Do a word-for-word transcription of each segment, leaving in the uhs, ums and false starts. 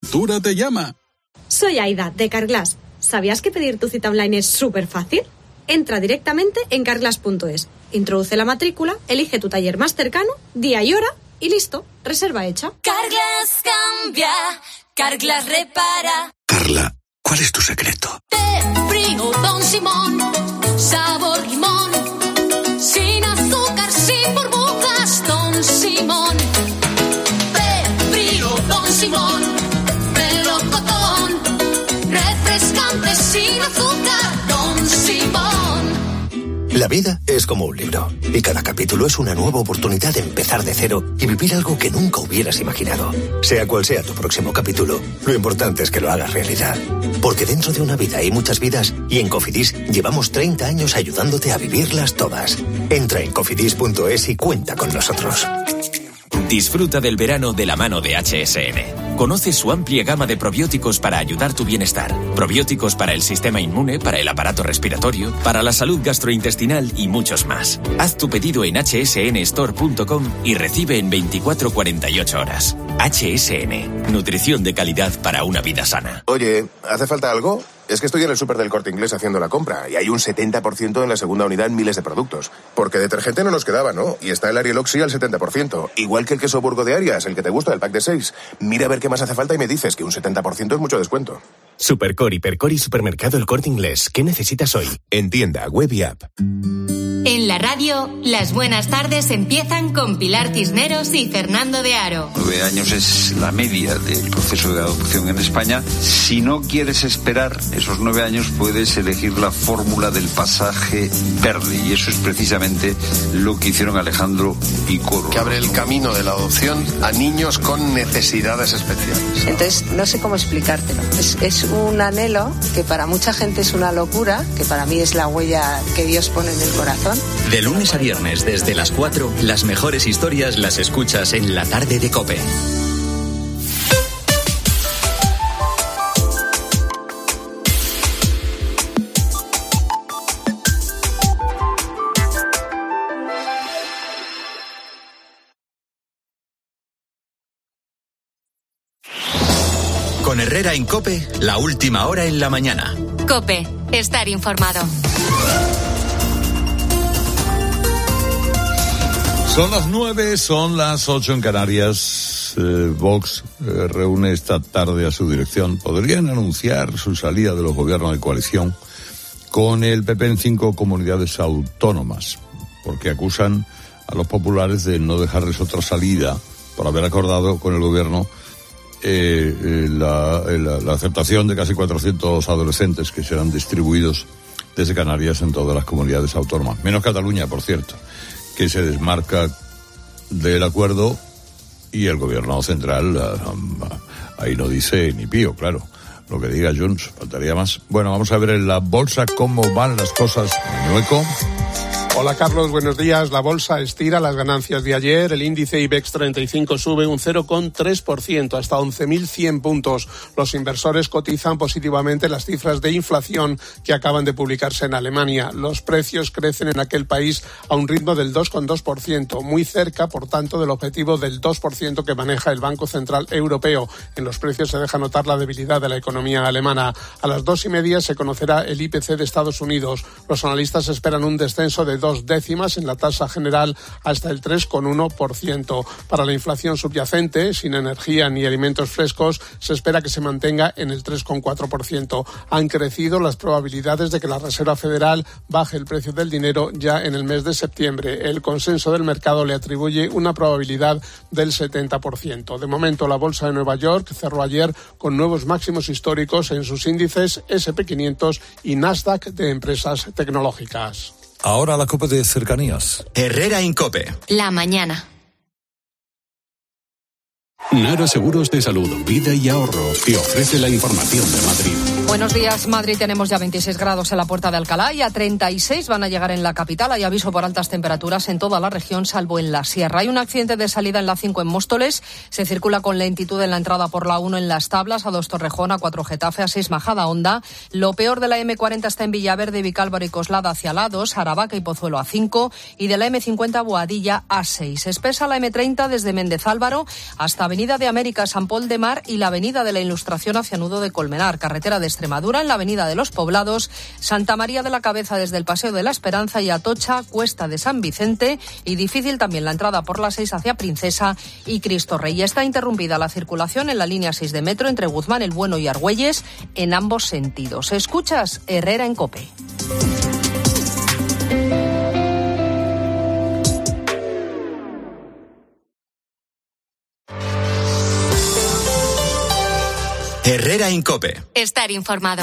Cultura te llama. Soy Aida, de Carglass. ¿Sabías que pedir tu cita online es súper fácil? Entra directamente en carglass punto es, introduce la matrícula, elige tu taller más cercano, día y hora y listo, reserva hecha. Carglass cambia, Carglass repara. Carla, ¿cuál es tu secreto? Té frío Don Simón, sabor limón, sin azúcar, sin burbujas, Don Simón. Té frío Don Simón, melocotón, refrescante sin azúcar, Don Simón. La vida es como un libro y cada capítulo es una nueva oportunidad de empezar de cero y vivir algo que nunca hubieras imaginado. Sea cual sea tu próximo capítulo, lo importante es que lo hagas realidad. Porque dentro de una vida hay muchas vidas y en Cofidis llevamos treinta años ayudándote a vivirlas todas. Entra en cofidis punto es y cuenta con nosotros. Disfruta del verano de la mano de H S N. Conoce su amplia gama de probióticos para ayudar tu bienestar. Probióticos para el sistema inmune, para el aparato respiratorio, para la salud gastrointestinal y muchos más. Haz tu pedido en h s n store punto com y recibe en veinticuatro a cuarenta y ocho horas. H S N. Nutrición de calidad para una vida sana. Oye, ¿hace falta algo? Es que estoy en el súper del Corte Inglés haciendo la compra y hay un setenta por ciento en la segunda unidad en miles de productos. Porque detergente no nos quedaba, ¿no? Y está el Ariel Oxy al setenta por ciento. Igual que el queso Burgo de Arias, el que te gusta, el pack de seis. Mira a ver qué más hace falta y me dices que un setenta por ciento es mucho descuento. Supercor, Hipercor y Supermercado El Corte Inglés. ¿Qué necesitas hoy? En tienda, web y app. En la radio, las buenas tardes empiezan con Pilar Cisneros y Fernando de Aro. Nueve años es la media del proceso de adopción en España. Si no quieres esperar esos nueve años, puedes elegir la fórmula del pasaje verde. Y eso es precisamente lo que hicieron Alejandro y Coro. Que abre el camino de la adopción a niños con necesidades especiales. Entonces, no sé cómo explicártelo. Es, es un anhelo que para mucha gente es una locura, que para mí es la huella que Dios pone en el corazón. De lunes a viernes, desde las cuatro, las mejores historias las escuchas en La Tarde de COPE. Con Herrera en COPE, la última hora en la mañana. COPE, estar informado. Son las nueve, son las ocho en Canarias. Eh, Vox eh, reúne esta tarde a su dirección. Podrían anunciar su salida de los gobiernos de coalición con el P P en cinco comunidades autónomas, porque acusan a los populares de no dejarles otra salida por haber acordado con el gobierno eh, eh, la, eh, la, la aceptación de casi cuatrocientos adolescentes que serán distribuidos desde Canarias en todas las comunidades autónomas, menos Cataluña, por cierto, que se desmarca del acuerdo, y el gobierno central ahí no dice ni pío, claro, lo que diga Junts, faltaría más. Bueno, vamos a ver en la bolsa cómo van las cosas. Muñeco. Hola Carlos, buenos días. La bolsa estira las ganancias de ayer. El índice IBEX treinta y cinco sube un cero coma tres por ciento hasta once mil cien puntos. Los inversores cotizan positivamente las cifras de inflación que acaban de publicarse en Alemania. Los precios crecen en aquel país a un ritmo del dos coma dos por ciento, muy cerca, por tanto, del objetivo del dos por ciento que maneja el Banco Central Europeo. En los precios se deja notar la debilidad de la economía alemana. A las dos y media se conocerá el I P C de Estados Unidos. Los analistas esperan un descenso de dos décimas en la tasa general hasta el tres coma uno por ciento. Para la inflación subyacente, sin energía ni alimentos frescos, se espera que se mantenga en el tres coma cuatro por ciento. Han crecido las probabilidades de que la Reserva Federal baje el precio del dinero ya en el mes de septiembre. El consenso del mercado le atribuye una probabilidad del setenta por ciento. De momento, la bolsa de Nueva York cerró ayer con nuevos máximos históricos en sus índices ese and pe quinientos y Nasdaq de empresas tecnológicas. Ahora la COPE de cercanías. Herrera en COPE. La mañana. Nara Seguros de Salud, Vida y Ahorro te ofrece la información de Madrid. Buenos días, Madrid. Tenemos ya veintiséis grados en la Puerta de Alcalá y a treinta y seis van a llegar en la capital. Hay aviso por altas temperaturas en toda la región, salvo en la sierra. Hay un accidente de salida en la cinco en Móstoles. Se circula con lentitud en la entrada por la uno en Las Tablas, a dos Torrejón, a cuatro Getafe, a seis Majadahonda. Lo peor de la eme cuarenta está en Villaverde, Vicálvaro y Coslada hacia la dos, Aravaca y Pozuelo a cinco y de la eme cincuenta Boadilla a seis. Espesa la eme treinta desde Méndez Álvaro hasta Avenida de América, San Pol de Mar y la Avenida de la Ilustración hacia Nudo de Colmenar. Carretera de Extremadura en la Avenida de los Poblados, Santa María de la Cabeza desde el Paseo de la Esperanza y Atocha, Cuesta de San Vicente, y difícil también la entrada por la seis hacia Princesa y Cristo Rey. Está interrumpida la circulación en la línea seis de metro entre Guzmán el Bueno y Argüelles en ambos sentidos. Escuchas Herrera en COPE. Herrera en COPE. Estar informado.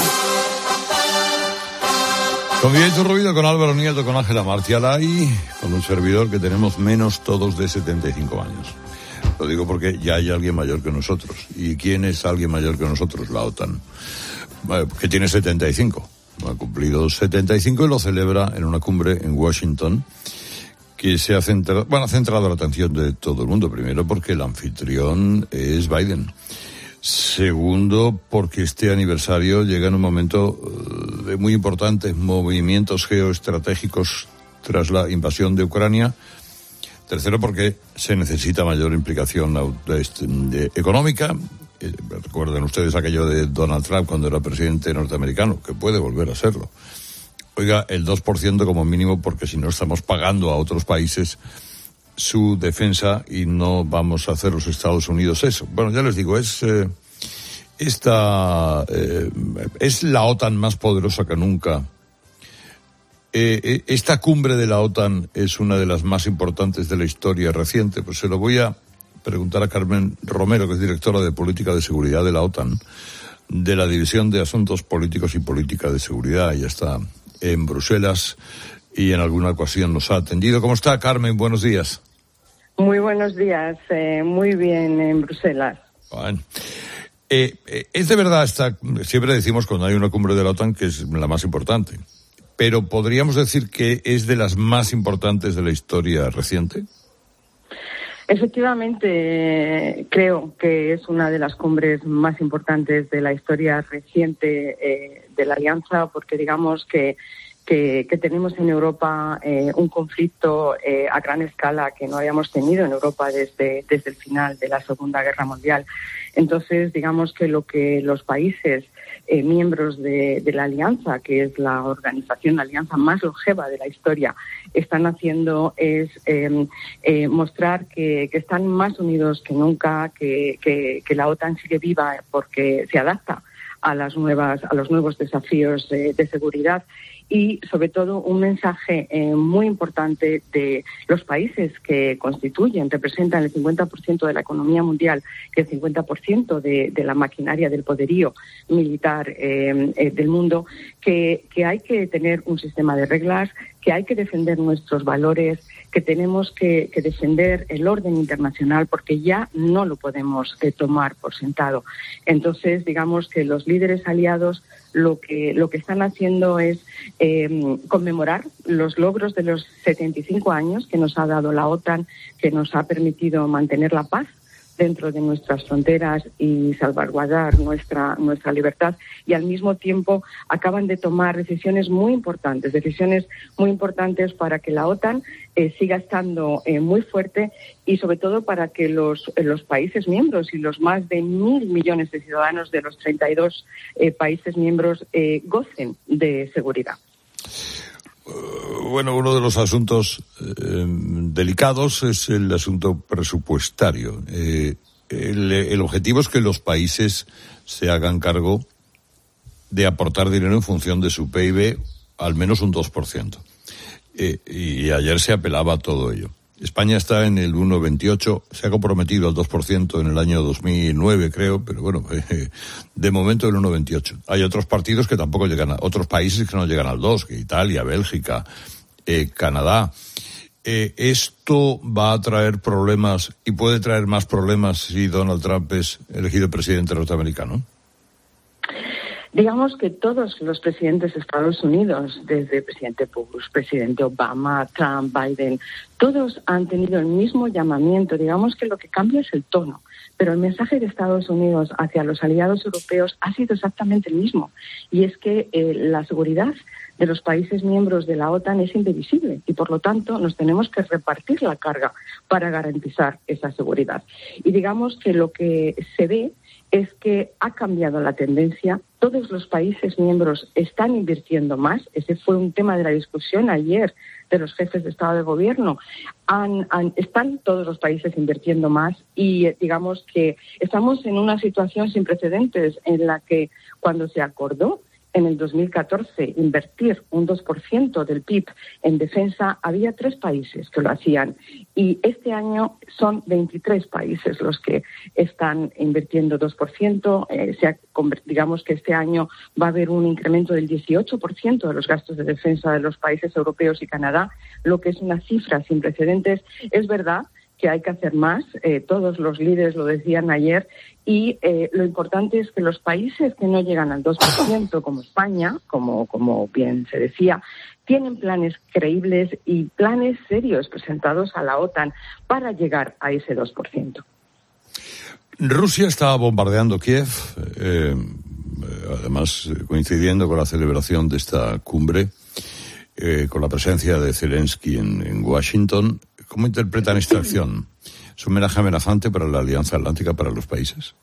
Con Viento Ruido, con Álvaro Nieto, con Ángela Martialay, con un servidor que tenemos menos todos de setenta y cinco años. Lo digo porque ya hay alguien mayor que nosotros. ¿Y quién es alguien mayor que nosotros? La OTAN, que tiene setenta y cinco. Ha cumplido setenta y cinco y lo celebra en una cumbre en Washington que se ha centrado, bueno, ha centrado la atención de todo el mundo. Primero porque el anfitrión es Biden. Segundo, porque este aniversario llega en un momento de muy importantes movimientos geoestratégicos tras la invasión de Ucrania. Tercero, porque se necesita mayor implicación económica. Recuerden ustedes aquello de Donald Trump cuando era presidente norteamericano, que puede volver a serlo. Oiga, el dos por ciento como mínimo, porque si no estamos pagando a otros países su defensa y no vamos a hacer los Estados Unidos eso. Bueno, ya les digo, es eh, esta eh, es la OTAN más poderosa que nunca. Eh, esta cumbre de la OTAN es una de las más importantes de la historia reciente. Pues se lo voy a preguntar a Carmen Romero, que es directora de Política de Seguridad de la OTAN, de la División de Asuntos Políticos y Política de Seguridad. Ella está en Bruselas y en alguna ocasión nos ha atendido. ¿Cómo está, Carmen? Buenos días. Muy buenos días, eh, muy bien en Bruselas. Bueno. Eh, eh, es de verdad, esta, siempre decimos cuando hay una cumbre de la OTAN que es la más importante, pero ¿podríamos decir que es de las más importantes de la historia reciente? Efectivamente, creo que es una de las cumbres más importantes de la historia reciente eh, de la Alianza, porque digamos que Que, que tenemos en Europa eh, un conflicto eh, a gran escala que no habíamos tenido en Europa desde, desde el final de la Segunda Guerra Mundial. Entonces, digamos que lo que los países eh, miembros de, de la Alianza, que es la organización, la alianza más longeva de la historia, están haciendo es eh, eh, mostrar que, que están más unidos que nunca, que, que, que la OTAN sigue viva porque se adapta a las nuevas, a los nuevos desafíos de, de seguridad. Y, sobre todo, un mensaje eh, muy importante de los países que constituyen, representan el cincuenta por ciento de la economía mundial, que el cincuenta por ciento de, de la maquinaria del poderío militar eh, eh, del mundo, que, que hay que tener un sistema de reglas, que hay que defender nuestros valores, que tenemos que, que defender el orden internacional, porque ya no lo podemos eh, tomar por sentado. Entonces, digamos que los líderes aliados lo que lo que están haciendo es eh, conmemorar los logros de los setenta y cinco años que nos ha dado la OTAN, que nos ha permitido mantener la paz dentro de nuestras fronteras y salvaguardar nuestra nuestra libertad, y al mismo tiempo acaban de tomar decisiones muy importantes, decisiones muy importantes para que la OTAN eh, siga estando eh, muy fuerte, y sobre todo para que los eh, los países miembros y los más de mil millones de ciudadanos de los treinta y dos eh, países miembros eh, gocen de seguridad. Bueno, uno de los asuntos eh, delicados es el asunto presupuestario. Eh, el, el objetivo es que los países se hagan cargo de aportar dinero en función de su P I B, al menos un dos por ciento. Eh, y ayer se apelaba a todo ello. España está en el uno coma veintiocho, se ha comprometido al dos por ciento en el año dos mil nueve, creo, pero bueno, eh, de momento el uno coma veintiocho. Hay otros partidos que tampoco llegan a, otros países que no llegan al dos, que Italia, Bélgica, eh, Canadá. Eh, ¿Esto va a traer problemas y puede traer más problemas si Donald Trump es elegido presidente norteamericano? Digamos que todos los presidentes de Estados Unidos, desde el presidente Bush, presidente Obama, Trump, Biden, todos han tenido el mismo llamamiento. Digamos que lo que cambia es el tono, pero el mensaje de Estados Unidos hacia los aliados europeos ha sido exactamente el mismo, y es que eh, la seguridad de los países miembros de la OTAN es indivisible y, por lo tanto, nos tenemos que repartir la carga para garantizar esa seguridad. Y digamos que lo que se ve es que ha cambiado la tendencia. Todos los países miembros están invirtiendo más. Ese fue un tema de la discusión ayer de los jefes de Estado de Gobierno. Han, han, están todos los países invirtiendo más y digamos que estamos en una situación sin precedentes en la que cuando se acordó en el dos mil catorce invertir un dos por ciento del P I B en defensa, había tres países que lo hacían. Y este año son veintitrés países los que están invirtiendo dos por ciento. Eh, se ha, digamos que este año va a haber un incremento del dieciocho por ciento de los gastos de defensa de los países europeos y Canadá, lo que es una cifra sin precedentes. Es verdad que hay que hacer más, eh, todos los líderes lo decían ayer, y eh, lo importante es que los países que no llegan al dos por ciento, como España, como, como bien se decía, tienen planes creíbles y planes serios presentados a la OTAN para llegar a ese dos por ciento. Rusia está bombardeando Kiev, eh, además coincidiendo con la celebración de esta cumbre, eh, con la presencia de Zelensky en, en Washington. ¿Cómo interpretan esta acción? ¿Es un homenaje amenazante para la Alianza Atlántica, para los países?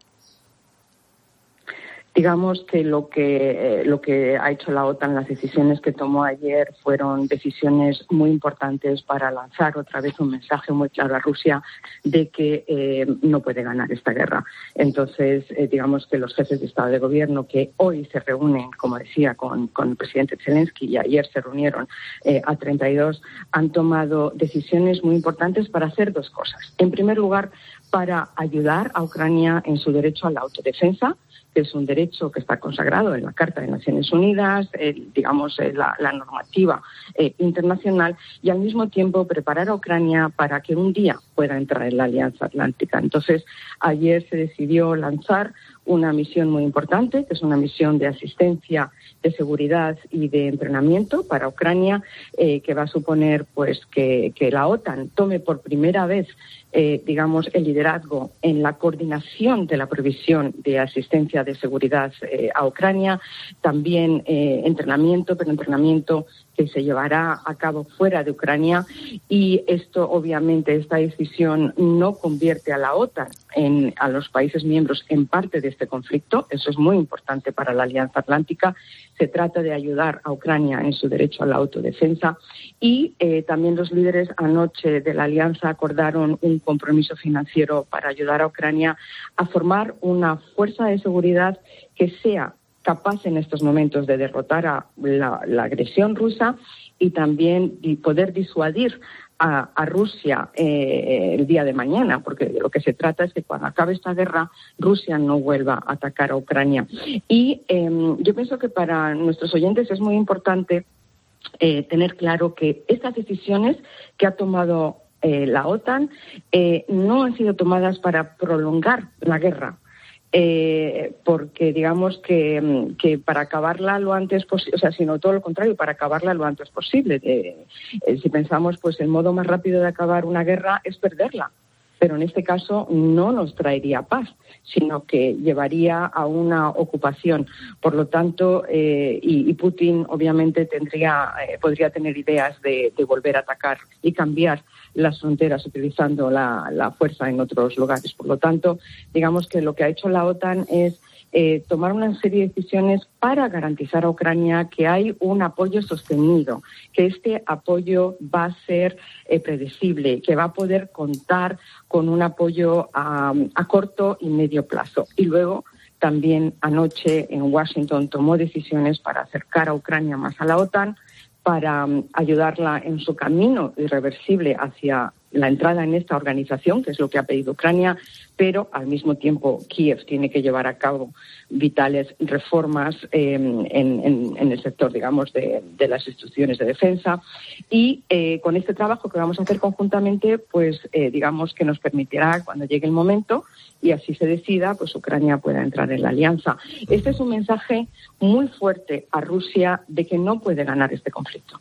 Digamos que lo que eh, lo que ha hecho la OTAN, las decisiones que tomó ayer fueron decisiones muy importantes para lanzar otra vez un mensaje muy claro a Rusia de que eh, no puede ganar esta guerra. Entonces, eh, digamos que los jefes de Estado de Gobierno que hoy se reúnen, como decía, con, con el presidente Zelensky, y ayer se reunieron eh, a treinta y dos, han tomado decisiones muy importantes para hacer dos cosas. En primer lugar, para ayudar a Ucrania en su derecho a la autodefensa, que es un derecho que está consagrado en la Carta de Naciones Unidas, eh, digamos, eh, la, la normativa eh, internacional, y al mismo tiempo preparar a Ucrania para que un día pueda entrar en la Alianza Atlántica. Entonces, ayer se decidió lanzar una misión muy importante, que es una misión de asistencia, de seguridad y de entrenamiento para Ucrania, eh, que va a suponer pues que, que la OTAN tome por primera vez Eh, digamos, el liderazgo en la coordinación de la provisión de asistencia de seguridad eh, a Ucrania, también eh, entrenamiento, pero entrenamiento que se llevará a cabo fuera de Ucrania, y esto, obviamente, esta decisión no convierte a la OTAN, en, a los países miembros, en parte de este conflicto. Eso es muy importante para la Alianza Atlántica. Se trata de ayudar a Ucrania en su derecho a la autodefensa, y eh, también los líderes anoche de la Alianza acordaron un compromiso financiero para ayudar a Ucrania a formar una fuerza de seguridad que sea capaz en estos momentos de derrotar a la, la agresión rusa y también y poder disuadir a, a Rusia eh, el día de mañana, porque de lo que se trata es que cuando acabe esta guerra Rusia no vuelva a atacar a Ucrania. Y eh, yo pienso que para nuestros oyentes es muy importante eh, tener claro que estas decisiones que ha tomado eh, la OTAN eh, no han sido tomadas para prolongar la guerra. Eh, porque digamos que, que para acabarla lo antes posible, o sea, sino todo lo contrario, para acabarla lo antes posible. Eh, eh, si pensamos, pues el modo más rápido de acabar una guerra es perderla, pero en este caso no nos traería paz, sino que llevaría a una ocupación. Por lo tanto, eh, y, y Putin obviamente tendría, eh, podría tener ideas de, de volver a atacar y cambiar las fronteras utilizando la, la fuerza en otros lugares. Por lo tanto, digamos que lo que ha hecho la OTAN es eh, tomar una serie de decisiones para garantizar a Ucrania que hay un apoyo sostenido, que este apoyo va a ser eh, predecible, que va a poder contar con un apoyo a, a corto y medio plazo. Y luego también anoche en Washington tomó decisiones para acercar a Ucrania más a la OTAN, para um, ayudarla en su camino irreversible hacia la entrada en esta organización, que es lo que ha pedido Ucrania, pero al mismo tiempo Kiev tiene que llevar a cabo vitales reformas eh, en, en, en el sector, digamos, de, de las instituciones de defensa. Y eh, con este trabajo que vamos a hacer conjuntamente, pues eh, digamos que nos permitirá, cuando llegue el momento y así se decida, pues Ucrania pueda entrar en la alianza. Este es un mensaje muy fuerte a Rusia de que no puede ganar este conflicto.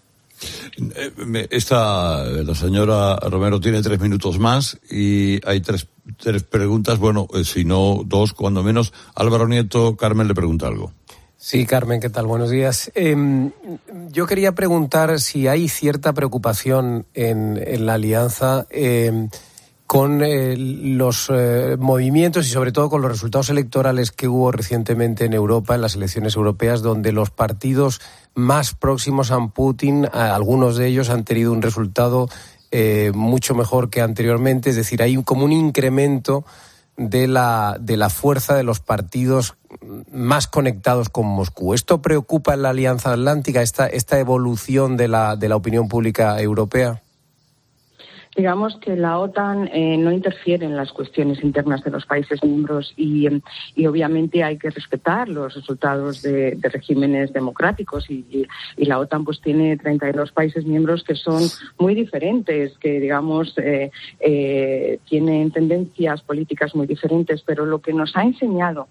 Esta, la señora Romero tiene tres minutos más y hay tres, tres preguntas. Bueno, eh, si no dos, cuando menos. Álvaro Nieto, Carmen le pregunta algo. Sí, Carmen, ¿qué tal? Buenos días. Eh, yo quería preguntar si hay cierta preocupación en, en la alianza eh, con eh, los eh, movimientos y sobre todo con los resultados electorales que hubo recientemente en Europa, en las elecciones europeas, donde los partidos más próximos a Putin, algunos de ellos han tenido un resultado eh, mucho mejor que anteriormente. Es decir, hay como un incremento de la, de la fuerza de los partidos más conectados con Moscú. ¿Esto preocupa en la Alianza Atlántica, esta, esta evolución de la, de la opinión pública europea? Digamos que la OTAN eh, no interfiere en las cuestiones internas de los países miembros y, y obviamente hay que respetar los resultados de, de regímenes democráticos y, y, y la OTAN pues tiene treinta y dos países miembros que son muy diferentes, que digamos eh, eh, tienen tendencias políticas muy diferentes, pero lo que nos ha enseñado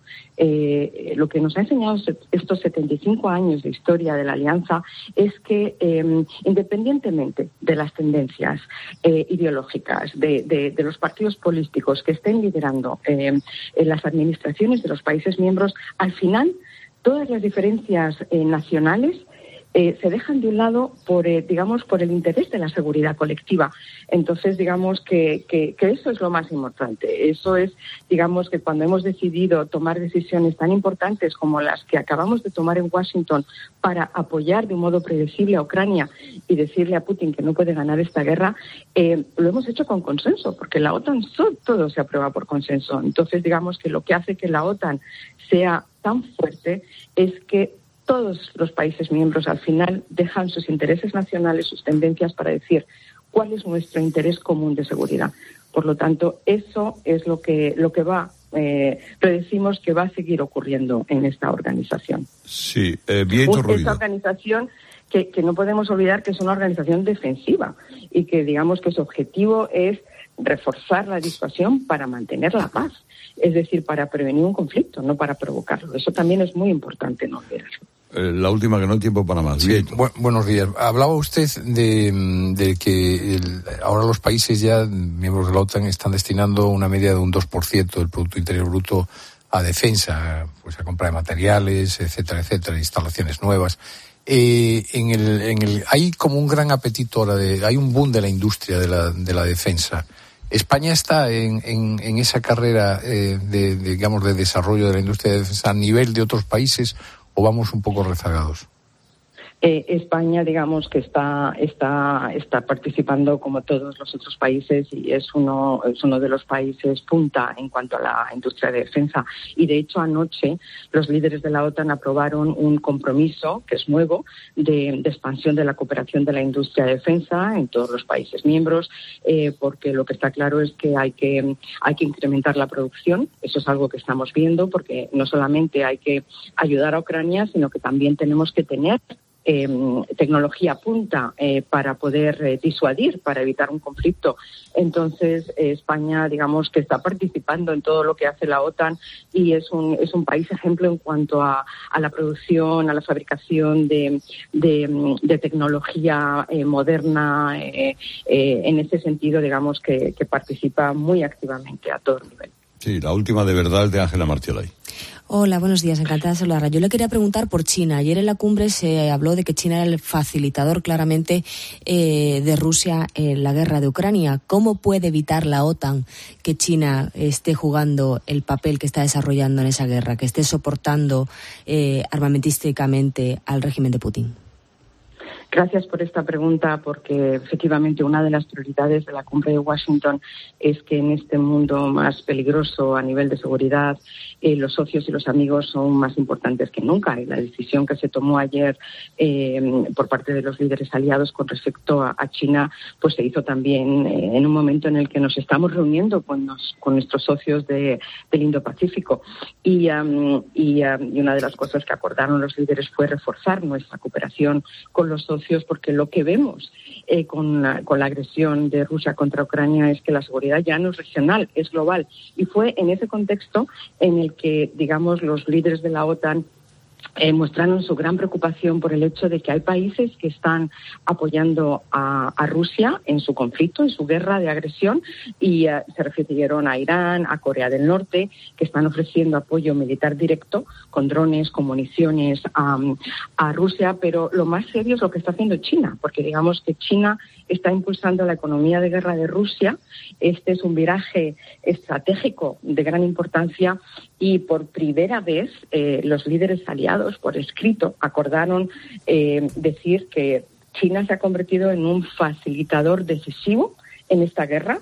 eh, lo que nos ha enseñado estos setenta y cinco años de historia de la Alianza es que eh, independientemente de las tendencias eh, ideológicas de, de, de los partidos políticos que estén liderando eh, en las administraciones de los países miembros, al final todas las diferencias eh, nacionales Eh, se dejan de un lado por, eh, digamos, por el interés de la seguridad colectiva. Entonces, digamos que, que, que eso es lo más importante. Eso es, digamos, que cuando hemos decidido tomar decisiones tan importantes como las que acabamos de tomar en Washington para apoyar de un modo predecible a Ucrania y decirle a Putin que no puede ganar esta guerra, eh, lo hemos hecho con consenso, porque la OTAN so, todo se aprueba por consenso. Entonces, digamos que lo que hace que la OTAN sea tan fuerte es que todos los países miembros al final dejan sus intereses nacionales, sus tendencias para decir cuál es nuestro interés común de seguridad. Por lo tanto, eso es lo que lo que va, eh, predecimos que va a seguir ocurriendo en esta organización. Sí, eh, bien hecho, Ruido. Esta organización que, que no podemos olvidar que es una organización defensiva y que digamos que su objetivo es reforzar la disuasión para mantener la paz. Es decir, para prevenir un conflicto, no para provocarlo. Eso también es muy importante no olvidarlo. Eh, la última, que no hay tiempo para más. Sí, bu- buenos días. Hablaba usted de, de que el, ahora los países ya, miembros de la OTAN, están destinando una media de un dos por ciento del Producto Interior Bruto a defensa, pues a compra de materiales, etcétera, etcétera, instalaciones nuevas. Eh, en el, en el, hay como un gran apetito ahora, de, hay un boom de la industria de la, de la defensa. ¿España está en, en, en esa carrera eh, de, de, digamos, de desarrollo de la industria de defensa a nivel de otros países o vamos un poco rezagados? Eh, España, digamos que está está está participando como todos los otros países y es uno es uno de los países punta en cuanto a la industria de defensa. Y de hecho anoche los líderes de la OTAN aprobaron un compromiso que es nuevo de, de expansión de la cooperación de la industria de defensa en todos los países miembros, eh, porque lo que está claro es que hay que hay que incrementar la producción. Eso es algo que estamos viendo, porque no solamente hay que ayudar a Ucrania, sino que también tenemos que tener Eh, tecnología punta eh, para poder eh, disuadir, para evitar un conflicto. Entonces, eh, España, digamos que está participando en todo lo que hace la OTAN y es un es un país ejemplo en cuanto a, a la producción, a la fabricación de, de, de tecnología eh, moderna. Eh, eh, en ese sentido, digamos que, que participa muy activamente a todo nivel. Sí, la última de verdad es de Ángela Martiolay. Hola, buenos días, encantada de saludarla. Yo le quería preguntar por China. Ayer en la cumbre se habló de que China era el facilitador claramente eh, de Rusia en la guerra de Ucrania. ¿Cómo puede evitar la OTAN que China esté jugando el papel que está desarrollando en esa guerra, que esté soportando eh, armamentísticamente al régimen de Putin? Gracias por esta pregunta, porque efectivamente una de las prioridades de la cumbre de Washington es que en este mundo más peligroso a nivel de seguridad, eh, los socios y los amigos son más importantes que nunca. Y la decisión que se tomó ayer eh, por parte de los líderes aliados con respecto a, a China, pues se hizo también eh, en un momento en el que nos estamos reuniendo con, nos, con nuestros socios de, del Indo-Pacífico. Y, um, y, um, y una de las cosas que acordaron los líderes fue reforzar nuestra cooperación con los socios, porque lo que vemos eh, con, la, con la agresión de Rusia contra Ucrania es que la seguridad ya no es regional, es global. Y fue en ese contexto en el que, digamos, los líderes de la OTAN Eh, mostraron su gran preocupación por el hecho de que hay países que están apoyando a, a Rusia en su conflicto, en su guerra de agresión, y uh, se refirieron a Irán, a Corea del Norte, que están ofreciendo apoyo militar directo con drones, con municiones um, a Rusia. Pero lo más serio es lo que está haciendo China, porque digamos que China está impulsando la economía de guerra de Rusia. Este es un viraje estratégico de gran importancia y por primera vez eh, los líderes aliados por escrito acordaron eh, decir que China se ha convertido en un facilitador decisivo en esta guerra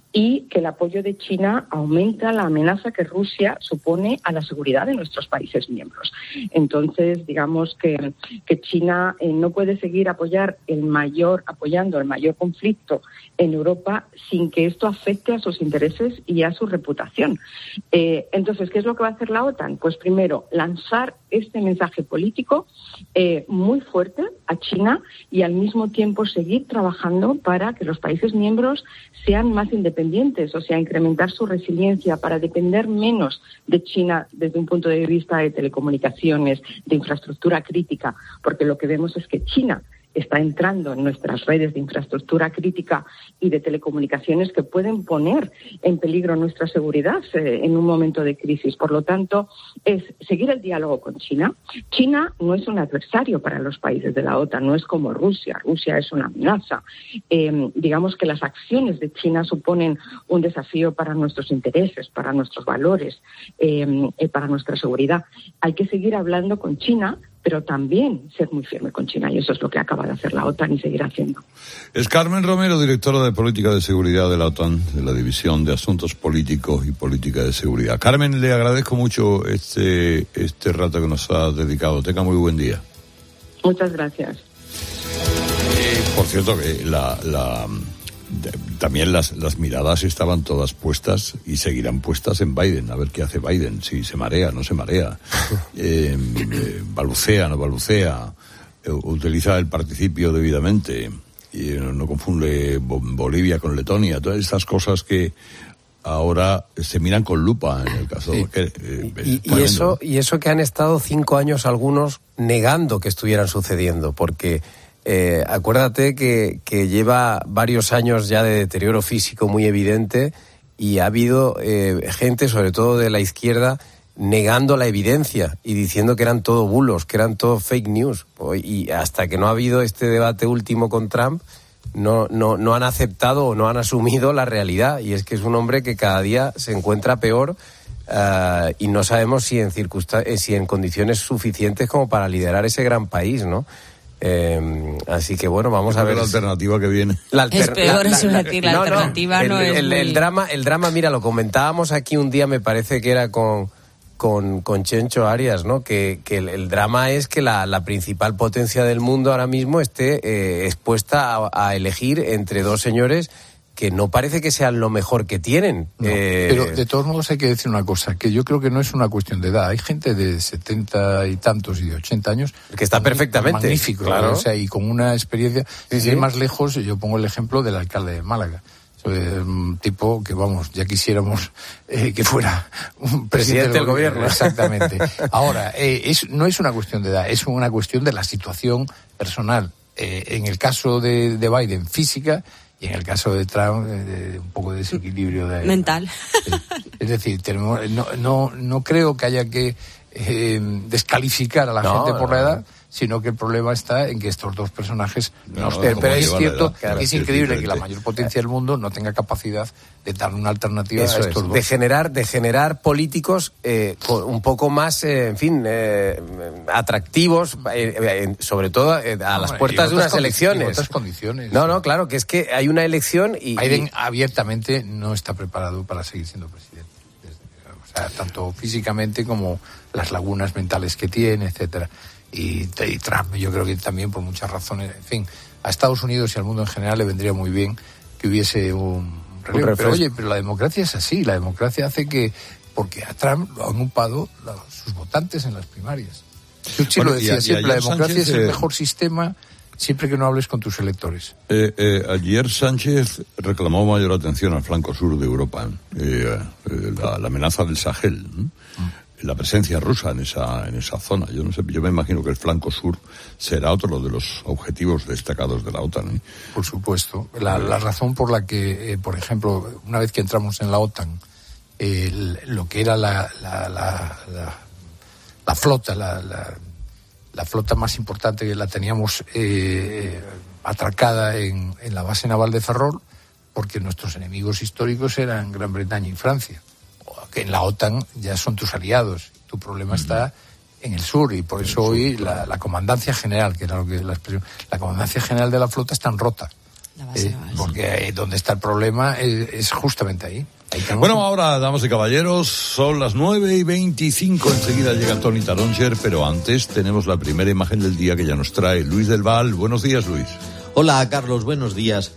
y que el apoyo de China aumenta la amenaza que Rusia supone a la seguridad de nuestros países miembros. Entonces, digamos que, que China eh, no puede seguir apoyar el mayor, apoyando el mayor conflicto en Europa sin que esto afecte a sus intereses y a su reputación. Eh, entonces, ¿qué es lo que va a hacer la OTAN? Pues primero, lanzar este mensaje político eh, muy fuerte a China y al mismo tiempo seguir trabajando para que los países miembros sean más independientes, o sea, incrementar su resiliencia para depender menos de China desde un punto de vista de telecomunicaciones, de infraestructura crítica, porque lo que vemos es que China está entrando en nuestras redes de infraestructura crítica y de telecomunicaciones que pueden poner en peligro nuestra seguridad eh, en un momento de crisis. Por lo tanto, es seguir el diálogo con China. China no es un adversario para los países de la OTAN, no es como Rusia. Rusia es una amenaza. Eh, digamos que las acciones de China suponen un desafío para nuestros intereses, para nuestros valores, eh, eh, para nuestra seguridad. Hay que seguir hablando con China, pero también ser muy firme con China, y eso es lo que acaba de hacer la OTAN y seguir haciendo. Es Carmen Romero, directora de Política de Seguridad de la OTAN, de la División de Asuntos Políticos y Política de Seguridad. Carmen, le agradezco mucho este, este rato que nos ha dedicado. Tenga muy buen día. Muchas gracias. Eh, por cierto, que la... la De, también las, las miradas estaban todas puestas y seguirán puestas en Biden, a ver qué hace Biden, si se marea, no se marea, eh, eh, balucea, no balucea, eh, utiliza el participio debidamente, y no, no confunde Bolivia con Letonia, todas estas cosas que ahora se miran con lupa en el caso. Sí. Que, eh, y, y, eso, y eso que han estado cinco años algunos negando que estuvieran sucediendo, porque Eh, acuérdate que, que lleva varios años ya de deterioro físico muy evidente y ha habido eh, gente, sobre todo de la izquierda, negando la evidencia y diciendo que eran todo bulos, que eran todo fake news. Y hasta que no ha habido este debate último con Trump, no, no, no han aceptado o no han asumido la realidad. Y es que es un hombre que cada día se encuentra peor uh, y no sabemos si en, circunstan- si en condiciones suficientes como para liderar ese gran país, ¿no? Eh, así que bueno, vamos a ver la alternativa que viene. La alter- es peor, la, la, la, decir, la no, alternativa no, no el, es el, muy... el drama, el drama, mira, lo comentábamos aquí un día, me parece que era con con, con Chencho Arias, ¿no? Que, que el, el drama es que la, la principal potencia del mundo ahora mismo esté eh, expuesta a, a elegir entre dos señores que no parece que sean lo mejor que tienen. No, eh... Pero de todos modos hay que decir una cosa, que yo creo que no es una cuestión de edad. Hay gente de setenta y tantos y de ochenta años que está perfectamente magnífico, claro. O sea, y con una experiencia. Sí, sí. Más lejos, yo pongo el ejemplo del alcalde de Málaga. Un tipo que, vamos, ya quisiéramos eh, que fuera un presidente, presidente del gobierno. gobierno. Exactamente. Ahora, eh, es, no es una cuestión de edad, es una cuestión de la situación personal. Eh, en el caso de, de Biden, física, y en el caso de Trump, eh, de un poco de desequilibrio de, mental. De, es decir, tenemos, no, no, no creo que haya que eh, descalificar a la no, gente por no. la edad, sino que el problema está en que estos dos personajes no, No, estén. como Pero es lleva la cierto edad, claro, que es sí, increíble sí, que la sí. mayor potencia del mundo no tenga capacidad de dar una alternativa Eso a es, estos dos. de generar, de generar políticos eh, con un poco más, eh, en fin, eh, atractivos, eh, eh, sobre todo eh, a las Hombre, puertas y de otras unas condi- elecciones. y otras condiciones. No, no, claro, que es que hay una elección y... Biden y- abiertamente no está preparado para seguir siendo presidente. Desde- o sea, tanto físicamente como las lagunas mentales que tiene, etcétera. Y, y Trump, yo creo que también por muchas razones, en fin, a Estados Unidos y al mundo en general le vendría muy bien que hubiese un relevo. Pero refresco. oye, pero la democracia es así, la democracia hace que, porque a Trump lo han upado la- sus votantes en las primarias. Churchill Bueno, lo y decía a- y siempre, la ayer democracia Sánchez, es el eh, mejor sistema siempre que no hables con tus electores. Eh, eh, ayer Sánchez reclamó mayor atención al flanco sur de Europa, eh, eh, la, la amenaza del Sahel, ¿no? La presencia rusa en esa en esa zona. Yo no sé, yo me imagino que el flanco sur será otro de los objetivos destacados de la OTAN, ¿eh? Por supuesto. La, la razón por la que, eh, por ejemplo, una vez que entramos en la OTAN, el- lo que era la, la, la, la, la flota, la, la, la flota más importante que la teníamos eh, atracada en, en la base naval de Ferrol, porque nuestros enemigos históricos eran Gran Bretaña y Francia. Que en la OTAN ya son tus aliados. Tu problema está en el sur y por eso hoy la, la comandancia general, que era lo que la expresión, la comandancia general de la flota está en rota. Eh, porque eh, donde está el problema es, es justamente ahí. ahí tenemos Bueno, un- ahora, damas y caballeros, son las nueve y veinticinco. Enseguida llega Tony Taroncher, pero antes tenemos la primera imagen del día que ya nos trae Luis del Val. Buenos días, Luis. Hola, Carlos, buenos días.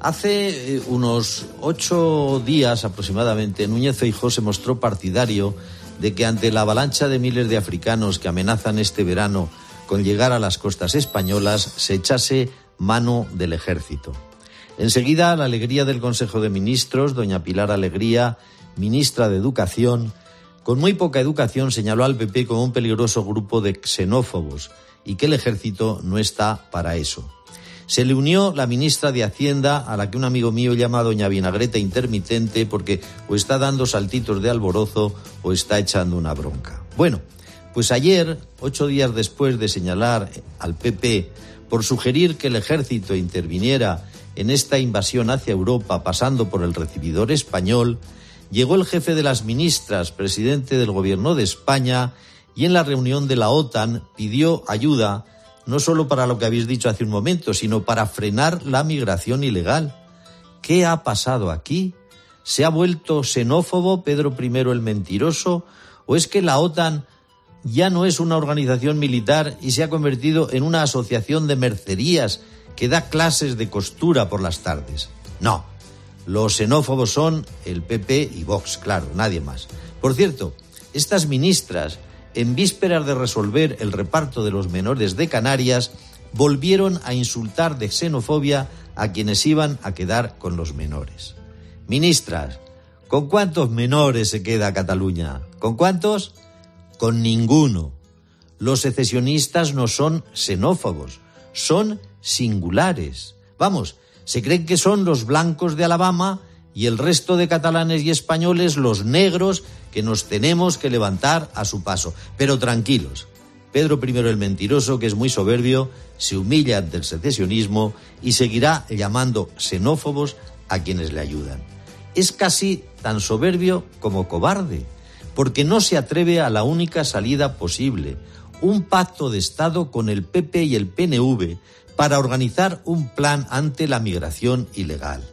Hace eh, unos ocho días aproximadamente, Núñez Feijóo se mostró partidario de que ante la avalancha de miles de africanos que amenazan este verano con llegar a las costas españolas, se echase mano del ejército. Enseguida, la alegría del Consejo de Ministros, doña Pilar Alegría, ministra de Educación, con muy poca educación señaló al P P como un peligroso grupo de xenófobos y que el ejército no está para eso. Se le unió la ministra de Hacienda, a la que un amigo mío llama doña Vinagreta intermitente, porque o está dando saltitos de alborozo o está echando una bronca. Bueno, pues ayer, ocho días después de señalar al P P por sugerir que el ejército interviniera en esta invasión hacia Europa pasando por el recibidor español, llegó el jefe de las ministras, presidente del gobierno de España, y en la reunión de la OTAN pidió ayuda no solo para lo que habéis dicho hace un momento, sino para frenar la migración ilegal. ¿Qué ha pasado aquí? ¿Se ha vuelto xenófobo Pedro primero el mentiroso? ¿O es que la OTAN ya no es una organización militar y se ha convertido en una asociación de mercerías que da clases de costura por las tardes? No, los xenófobos son el P P y Vox, claro, nadie más. Por cierto, estas ministras, en vísperas de resolver el reparto de los menores de Canarias, volvieron a insultar de xenofobia a quienes iban a quedar con los menores. Ministras, ¿con cuántos menores se queda Cataluña? ¿Con cuántos? Con ninguno. Los secesionistas no son xenófobos, son singulares. Vamos, se creen que son los blancos de Alabama y el resto de catalanes y españoles los negros que nos tenemos que levantar a su paso. Pero tranquilos, Pedro primero el mentiroso, que es muy soberbio, se humilla ante el secesionismo y seguirá llamando xenófobos a quienes le ayudan. Es casi tan soberbio como cobarde, porque no se atreve a la única salida posible, un pacto de Estado con el P P y el P N V para organizar un plan ante la migración ilegal.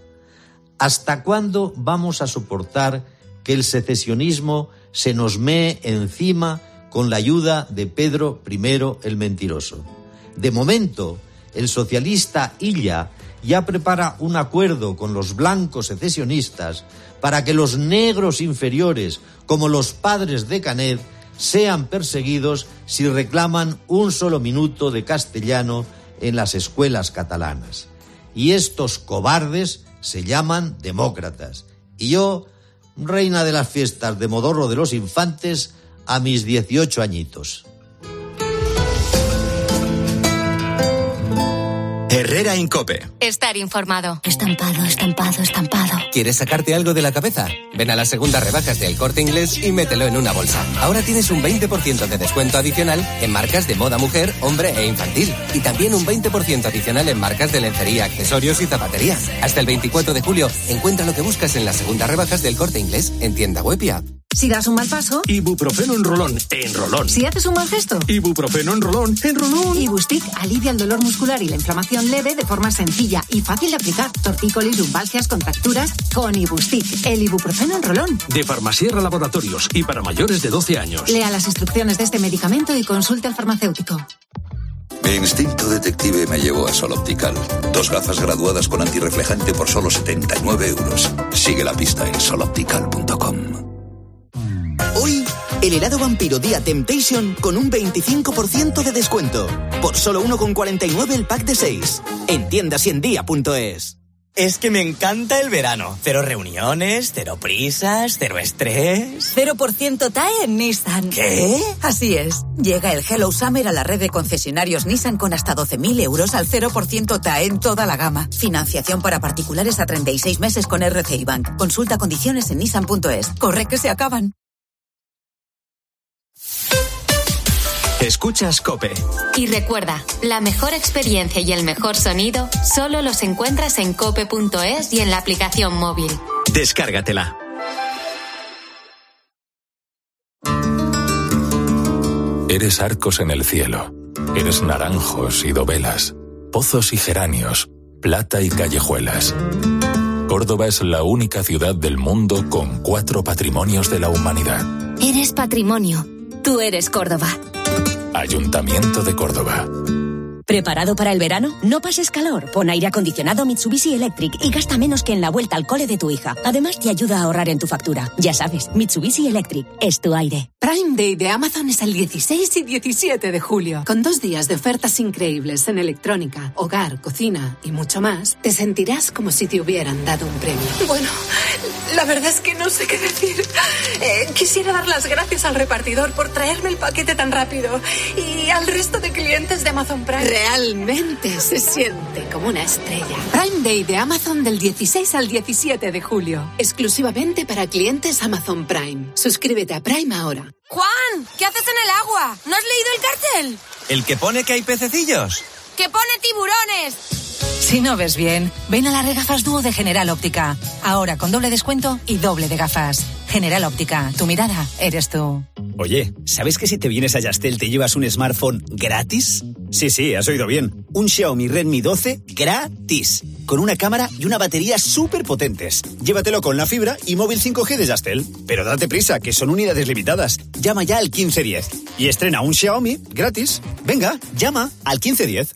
¿Hasta cuándo vamos a soportar que el secesionismo se nos mee encima con la ayuda de Pedro primero el mentiroso? De momento, el socialista Illa ya prepara un acuerdo con los blancos secesionistas para que los negros inferiores, como los padres de Canet, sean perseguidos si reclaman un solo minuto de castellano en las escuelas catalanas. Y estos cobardes se llaman demócratas. Y yo, reina de las fiestas de Modorro de los Infantes, a mis dieciocho añitos. Herrera Primavera en COPE. Estar informado. Estampado, estampado, estampado. ¿Quieres sacarte algo de la cabeza? Ven a las segundas rebajas del Corte Inglés y mételo en una bolsa. Ahora tienes un veinte por ciento de descuento adicional en marcas de moda mujer, hombre e infantil. Y también un veinte por ciento adicional en marcas de lencería, accesorios y zapatería. Hasta el veinticuatro de julio, encuentra lo que buscas en las segundas rebajas del Corte Inglés en tienda web y app. Si das un mal paso, ibuprofeno en rolón, en rolón. Si haces un mal gesto, ibuprofeno en rolón, en rolón. Ibustic alivia el dolor muscular y la inflamación leve de forma sencilla y fácil de aplicar. Tortícolis, lumbalgias, contracturas, con Ibustic, el ibuprofeno en rolón. De Farmasierra Laboratorios y para mayores de doce años. Lea las instrucciones de este medicamento y consulte al farmacéutico. Mi instinto detective me llevó a Sol Optical. Dos gafas graduadas con antirreflejante por solo setenta y nueve euros. Sigue la pista en sol optical punto com. Hoy, el helado vampiro Día Temptation con un veinticinco por ciento de descuento. Por solo uno con cuarenta y nueve el pack de seis. En tiendas y en día punto es. Es que me encanta el verano. Cero reuniones, cero prisas, cero estrés. cero por ciento T A E en Nissan. ¿Qué? Así es. Llega el Hello Summer a la red de concesionarios Nissan con hasta doce mil euros al cero por ciento T A E en toda la gama. Financiación para particulares a treinta y seis meses con R C I Bank. Consulta condiciones en nissan punto es. Corre que se acaban. Escuchas COPE. Y recuerda, la mejor experiencia y el mejor sonido solo los encuentras en cope punto es y en la aplicación móvil. Descárgatela. Eres arcos en el cielo. Eres naranjos y dovelas, pozos y geranios, plata y callejuelas. Córdoba es la única ciudad del mundo con cuatro patrimonios de la humanidad. Eres patrimonio. Tú eres Córdoba. Ayuntamiento de Córdoba. ¿Preparado para el verano? No pases calor. Pon aire acondicionado Mitsubishi Electric y gasta menos que en la vuelta al cole de tu hija. Además, te ayuda a ahorrar en tu factura. Ya sabes, Mitsubishi Electric es tu aire. Prime Day de Amazon es el dieciséis y diecisiete de julio. Con dos días de ofertas increíbles en electrónica, hogar, cocina y mucho más, te sentirás como si te hubieran dado un premio. Bueno, la verdad es que no sé qué decir. Eh, quisiera dar las gracias al repartidor por traerme el paquete tan rápido y al resto de clientes de Amazon Prime. Realmente se siente como una estrella. Prime Day de Amazon del dieciséis al diecisiete de julio. Exclusivamente para clientes Amazon Prime. Suscríbete a Prime ahora. Juan, ¿qué haces en el agua? ¿No has leído el cartel? ¿El que pone que hay pececillos? ¡Que pone tiburones! Si no ves bien, ven a las regafas Dúo de General Óptica. Ahora con doble descuento y doble de gafas. General Óptica, tu mirada eres tú. Oye, ¿sabes que si te vienes a Yastel te llevas un smartphone gratis? Sí, sí, has oído bien. Un Xiaomi Redmi doce gratis. Con una cámara y una batería súper potentes. Llévatelo con la fibra y móvil cinco G de Yastel. Pero date prisa, que son unidades limitadas. Llama ya al quince diez. Y estrena un Xiaomi gratis. Venga, llama al quince diez.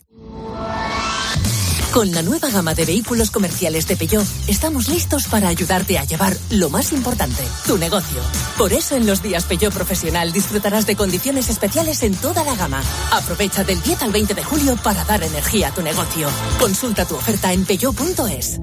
Con la nueva gama de vehículos comerciales de Peugeot, estamos listos para ayudarte a llevar lo más importante, tu negocio. Por eso en los días Peugeot Profesional disfrutarás de condiciones especiales en toda la gama. Aprovecha del diez al veinte de julio para dar energía a tu negocio. Consulta tu oferta en peugeot punto es.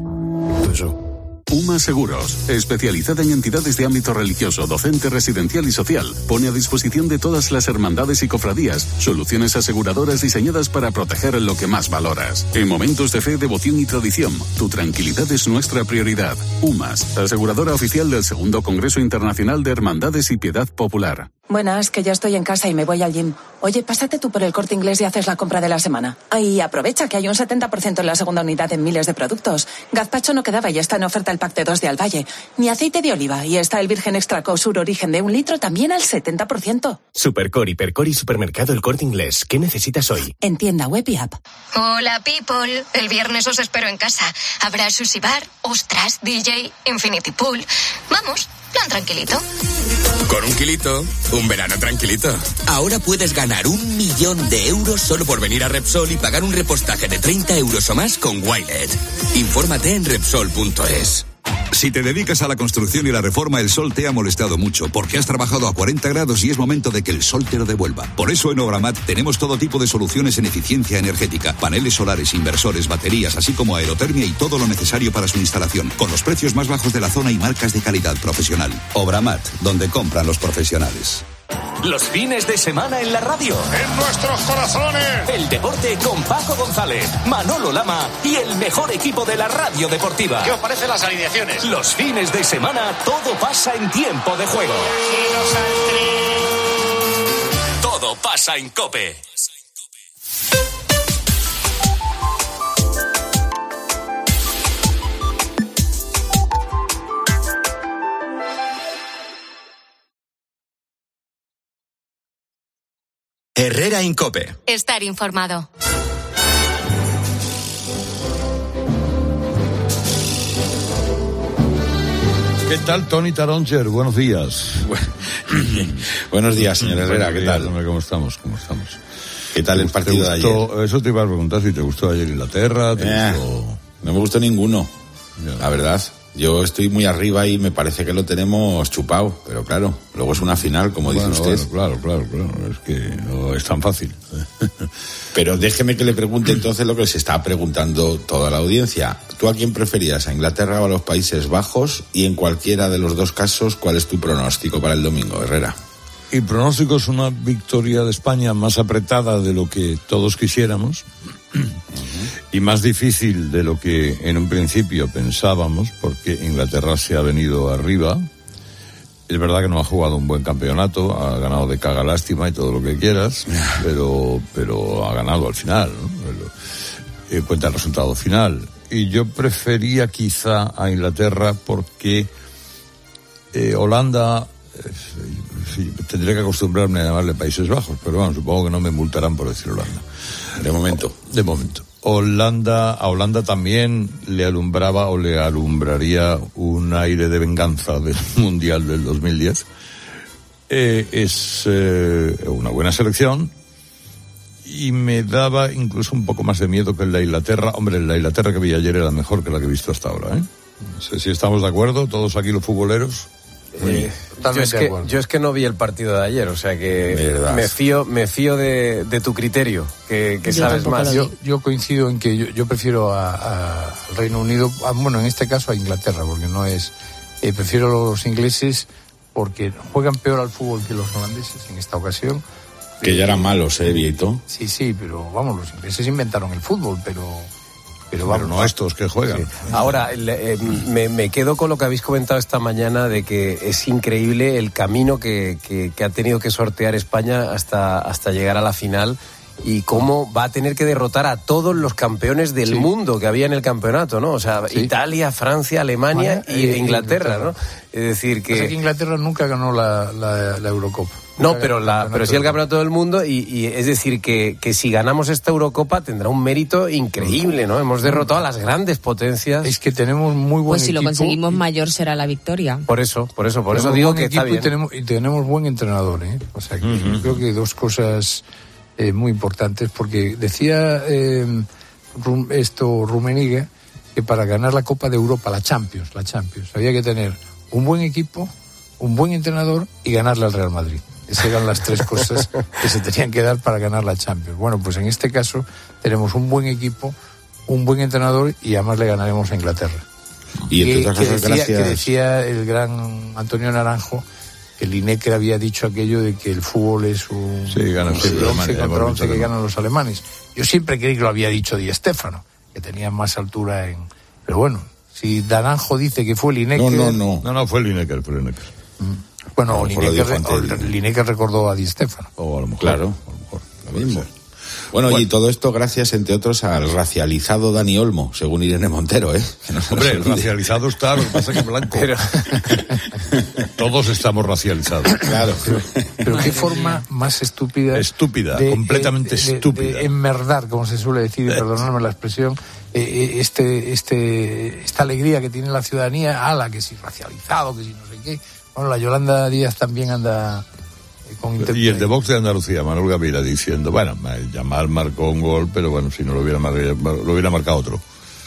UMA Seguros, especializada en entidades de ámbito religioso, docente, residencial y social, pone a disposición de todas las hermandades y cofradías soluciones aseguradoras diseñadas para proteger lo que más valoras. En momentos de fe, devoción y tradición, tu tranquilidad es nuestra prioridad. UMAS, aseguradora oficial del segundo Congreso Internacional de Hermandades y Piedad Popular. Buenas, que ya estoy en casa y me voy al gym. Oye, pásate tú por el Corte Inglés y haces la compra de la semana. Ahí aprovecha que hay un setenta por ciento en la segunda unidad en miles de productos. Gazpacho no quedaba y está en oferta el pack de dos de Alvalle. Ni aceite de oliva y está el virgen extra Cosur origen de un litro también al setenta por ciento. Supercor, Hipercor y Supermercado El Corte Inglés. ¿Qué necesitas hoy? En tienda web y app. Hola, people. El viernes os espero en casa. Habrá sushi bar, ostras, D J, infinity pool. Vamos, plan tranquilito. Con un kilito, un verano tranquilito. Ahora puedes ganar un millón de euros solo por venir a Repsol y pagar un repostaje de treinta euros o más con Wilet. Infórmate en Repsol punto es. Si te dedicas a la construcción y la reforma, el sol te ha molestado mucho, porque has trabajado a cuarenta grados y es momento de que el sol te lo devuelva. Por eso en Obramat tenemos todo tipo de soluciones en eficiencia energética, paneles solares, inversores, baterías, así como aerotermia y todo lo necesario para su instalación, con los precios más bajos de la zona y marcas de calidad profesional. Obramat, donde compran los profesionales. Los fines de semana en la radio. En nuestros corazones. El deporte con Paco González, Manolo Lama y el mejor equipo de la radio deportiva. ¿Qué os parecen las alineaciones? Los fines de semana todo pasa en tiempo de juego. Todo pasa en COPE. Herrera en COPE. Estar informado. ¿Qué tal, Tony Taroncher? Buenos días. Buenos días, señor Herrera. ¿Qué tal? ¿Cómo estamos? ¿Cómo estamos? ¿Qué tal el partido de ayer? Eso te iba a preguntar si te gustó ayer Inglaterra. ¿Te eh, gustó? No me gustó ninguno, ya. La verdad. Yo estoy muy arriba y me parece que lo tenemos chupado, pero claro, luego es una final, como bueno, dice usted. Bueno, claro, claro, claro, es que no es tan fácil. Pero déjeme que le pregunte entonces lo que se está preguntando toda la audiencia. ¿Tú a quién preferías, a Inglaterra o a los Países Bajos? Y en cualquiera de los dos casos, ¿cuál es tu pronóstico para el domingo, Herrera? Y pronóstico es una victoria de España más apretada de lo que todos quisiéramos. Uh-huh. Y más difícil de lo que en un principio pensábamos, porque Inglaterra se ha venido arriba. Es verdad que no ha jugado un buen campeonato, ha ganado de caga lástima y todo lo que quieras, pero pero ha ganado al final, ¿no? Pero, eh, cuenta el resultado final. Y yo prefería quizá a Inglaterra porque eh, Holanda, eh, sí, tendría que acostumbrarme a llamarle Países Bajos, pero bueno, supongo que no me multarán por decir Holanda. De momento. De momento. Holanda, a Holanda también le alumbraba o le alumbraría un aire de venganza del Mundial del dos mil diez. Eh, es eh, una buena selección y me daba incluso un poco más de miedo que la Inglaterra. Hombre, la Inglaterra que vi ayer era mejor que la que he visto hasta ahora, ¿eh? No sé si estamos de acuerdo, todos aquí los futboleros. Eh, yo, es que, yo es que no vi el partido de ayer, o sea que me fío me fío de, de tu criterio, que, que sabes más. Yo, yo coincido en que yo, yo prefiero a, a, al Reino Unido, a, bueno, en este caso a Inglaterra, porque no es... Eh, prefiero a los ingleses porque juegan peor al fútbol que los holandeses en esta ocasión. Que ya eran malos, ¿eh, Vieto? Sí, sí, pero vamos, los ingleses inventaron el fútbol, pero... Pero, vamos, pero no estos que juegan. Sí. Ahora, eh, me, me quedo con lo que habéis comentado esta mañana de que es increíble el camino que, que, que ha tenido que sortear España hasta, hasta llegar a la final y cómo va a tener que derrotar a todos los campeones del sí. mundo que había en el campeonato, ¿no? O sea, sí. Italia, Francia, Alemania y e Inglaterra, Inglaterra, ¿no? Es decir que... O sea que Inglaterra nunca ganó la, la, la Eurocopa. No, pero la, pero sí el campeonato del mundo y, y es decir que, que si ganamos esta Eurocopa tendrá un mérito increíble, ¿no? Hemos derrotado a las grandes potencias. Es que tenemos muy buen pues si equipo. Lo conseguimos mayor será la victoria. Por eso, por eso, por eso digo que está bien. Y tenemos, y tenemos buen entrenador, ¿eh? O sea que uh-huh. yo creo que dos cosas eh, muy importantes, porque decía eh, esto Rummenigge que para ganar la Copa de Europa, la Champions, la Champions, había que tener un buen equipo, un buen entrenador y ganarle al Real Madrid. Esas eran las tres cosas que se tenían que dar para ganar la Champions. Bueno, pues en este caso tenemos un buen equipo, un buen entrenador y además le ganaremos a Inglaterra. Y entre otras cosas, decía, gracias. Que decía el gran Antonio Naranjo que Lineker había dicho aquello de que el fútbol es un sí, ganan once contra once que ganan los alemanes. Yo siempre creí que lo había dicho Di Stéfano, que tenía más altura en... Pero bueno, si Naranjo dice que fue Lineker... No, no, no. No, no, fue Lineker, fue Lineker. Mm. Bueno, no, Lineker, Lineker recordó a Di Stéfano. O a lo mejor. Claro, a lo mejor. Lo mismo. Bueno, bueno, y todo esto gracias, entre otros, al racializado Dani Olmo, según Irene Montero, ¿eh? Que no Hombre, el racializado está, lo que pasa es que blanco. Pero... Todos estamos racializados. Claro. Pero, pero qué forma más estúpida... Estúpida, de, completamente de, de, estúpida. De enmerdar, como se suele decir, y perdonadme la expresión, eh, este, este, esta alegría que tiene la ciudadanía, ala, que si racializado, que si no sé qué... Bueno, la Yolanda Díaz también anda eh, con... Inter- y el de Vox de Andalucía, Manuel Gavira, diciendo, bueno, Yamal marcó un gol, pero bueno, si no lo hubiera, mar- lo hubiera marcado otro.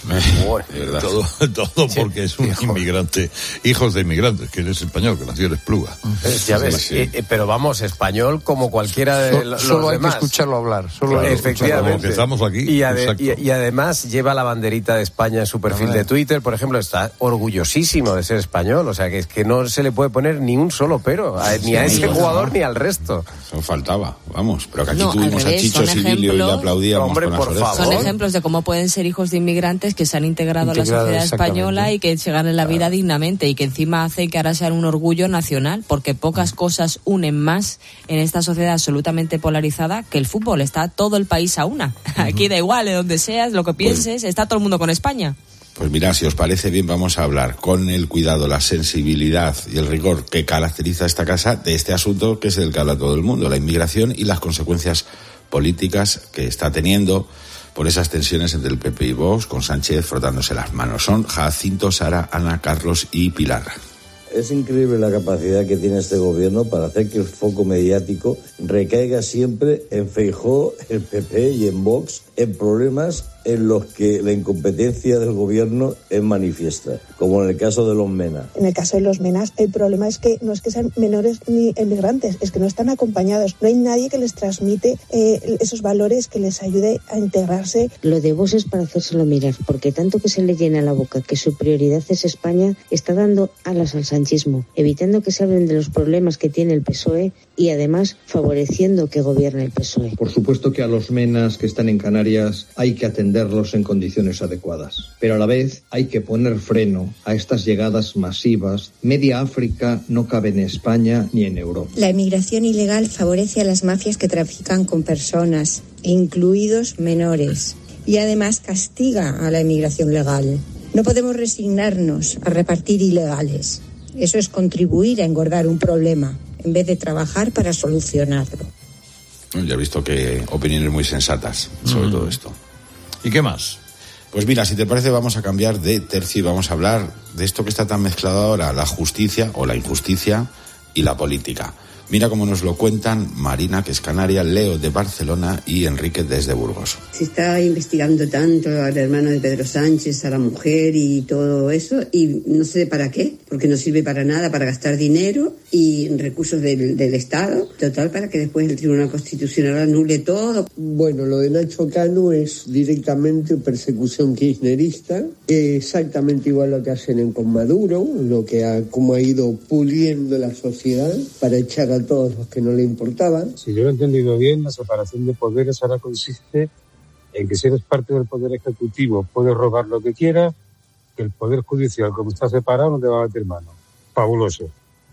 Bueno, todo, todo porque es un inmigrante, hijos de inmigrantes, que eres español, que nació en Espluga. Eh, ya ves, sí, sí. Eh, pero vamos, español como cualquiera de so, los solo demás. Hay que escucharlo hablar. Solo claro, efectivamente. Como que estamos aquí. Y, ade- y, y además lleva la banderita de España en su perfil de Twitter, por ejemplo, está orgullosísimo de ser español, o sea que es que no se le puede poner ni un solo pero, a, ni a ese jugador ni al resto. Eso faltaba, vamos, pero que aquí no, tuvimos revés, a Chicho Sibilio y le aplaudíamos. Hombre, con por las orejas. Son ejemplos de cómo pueden ser hijos de inmigrantes que se han integrado a la sociedad española y que se ganen la vida claro. dignamente y que encima hace que ahora sean un orgullo nacional, porque pocas cosas unen más en esta sociedad absolutamente polarizada que el fútbol. Está todo el país a una. Uh-huh. Aquí da igual, de donde seas, lo que pienses, pues, está todo el mundo con España. Pues mira, si os parece bien, vamos a hablar con el cuidado, la sensibilidad y el rigor que caracteriza a esta casa de este asunto que es el que habla todo el mundo, la inmigración y las consecuencias políticas que está teniendo por esas tensiones entre el P P y Vox, con Sánchez frotándose las manos. Son Jacinto, Sara, Ana, Carlos y Pilar. Es increíble la capacidad que tiene este gobierno para hacer que el foco mediático recaiga siempre en Feijóo, el P P y en Vox, en problemas en los que la incompetencia del gobierno es manifiesta, como en el caso de los MENA. En el caso de los MENA, el problema es que no es que sean menores ni emigrantes, es que no están acompañados. No hay nadie que les transmite eh, esos valores que les ayude a integrarse. Lo de Vox es para hacérselo mirar, porque tanto que se le llena la boca que su prioridad es España, está dando alas al sanchismo, evitando que se hablen de los problemas que tiene el P S O E y además favoreciendo que gobierne el P S O E. Por supuesto que a los MENAs que están en Canarias hay que atender en condiciones adecuadas. Pero a la vez hay que poner freno a estas llegadas masivas. Media África no cabe en España ni en Europa. La inmigración ilegal favorece a las mafias que trafican con personas, incluidos menores, y además castiga a la inmigración legal. No podemos resignarnos a repartir ilegales. Eso es contribuir a engordar un problema, en vez de trabajar para solucionarlo. Ya he visto que opiniones muy sensatas sobre mm. todo esto. ¿Y qué más? Pues mira, si te parece vamos a cambiar de tercio y vamos a hablar de esto que está tan mezclado ahora, la justicia o la injusticia y la política. Mira cómo nos lo cuentan Marina, que es canaria, Leo de Barcelona y Enrique desde Burgos. Se está investigando tanto al hermano de Pedro Sánchez, a la mujer y todo eso, y no sé para qué, porque no sirve para nada, para gastar dinero y recursos del, del Estado, total, para que después el Tribunal Constitucional anule todo. Bueno, lo de Nacho Cano es directamente persecución kirchnerista, exactamente igual lo que hacen con Maduro, lo que ha, como ha ido puliendo la sociedad para echar a todos los que no le importaban. Si yo lo he entendido bien, la separación de poderes ahora consiste en que si eres parte del poder ejecutivo puedes robar lo que quieras, que el poder judicial, como está separado, no te va a meter mano. Fabuloso.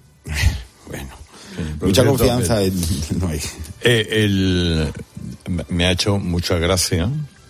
Bueno, sí, mucha confianza en, no hay. Eh, el, me ha hecho mucha gracia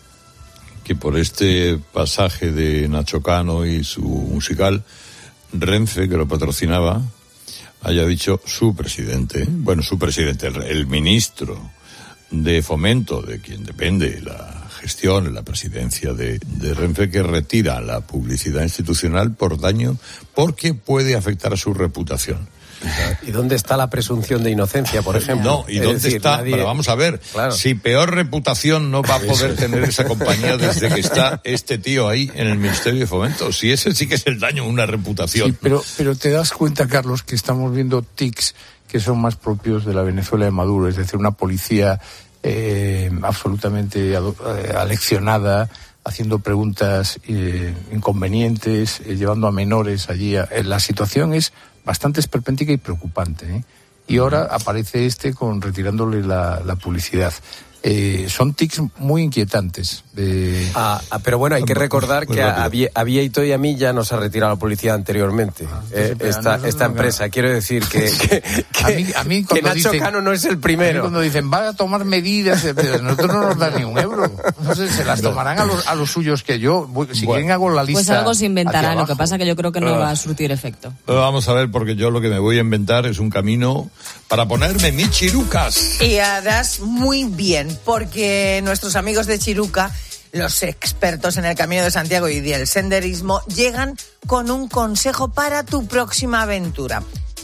que por este pasaje de Nacho Cano y su musical, Renfe, que lo patrocinaba, haya dicho su presidente, bueno, su presidente, el, el ministro de Fomento, de quien depende la gestión, la presidencia de, de Renfe, que retira la publicidad institucional por daño, porque puede afectar a su reputación. ¿Y dónde está la presunción de inocencia, por ejemplo? No, ¿y dónde decir, está? Nadie... Pero vamos a ver, claro. Si peor reputación no va a poder tener esa compañía desde que está este tío ahí en el Ministerio de Fomento. Si ese sí que es el daño, una reputación. Sí, pero, pero te das cuenta, Carlos, que estamos viendo tics que son más propios de la Venezuela de Maduro, es decir, una policía eh, absolutamente aleccionada, haciendo preguntas eh, inconvenientes, eh, llevando a menores allí. A, eh, la situación es bastante esperpéntica y preocupante, ¿eh? Y ahora aparece este con retirándole la, la publicidad. Eh, son tics muy inquietantes. De... Ah, ah, pero bueno, hay que recordar que a, a Vieito y a mí ya nos ha retirado la publicidad anteriormente. Ah, eh, esta no, esta no, empresa. No. Quiero decir que, que, que, a mí, a mí que Nacho dicen, Cano no es el primero. Cuando dicen, va a tomar medidas, nosotros no nos dan ni un euro. No sé, se las tomarán a los, a los suyos que yo. Si bueno, quieren hago la lista. Pues algo se inventará, lo que pasa que yo creo que no uh, va a surtir efecto. Vamos a ver, porque yo lo que me voy a inventar es un camino para ponerme mis chirucas. Y harás muy bien, porque nuestros amigos de Chiruca, los expertos en el Camino de Santiago y del senderismo, llegan con un consejo para tu próxima aventura.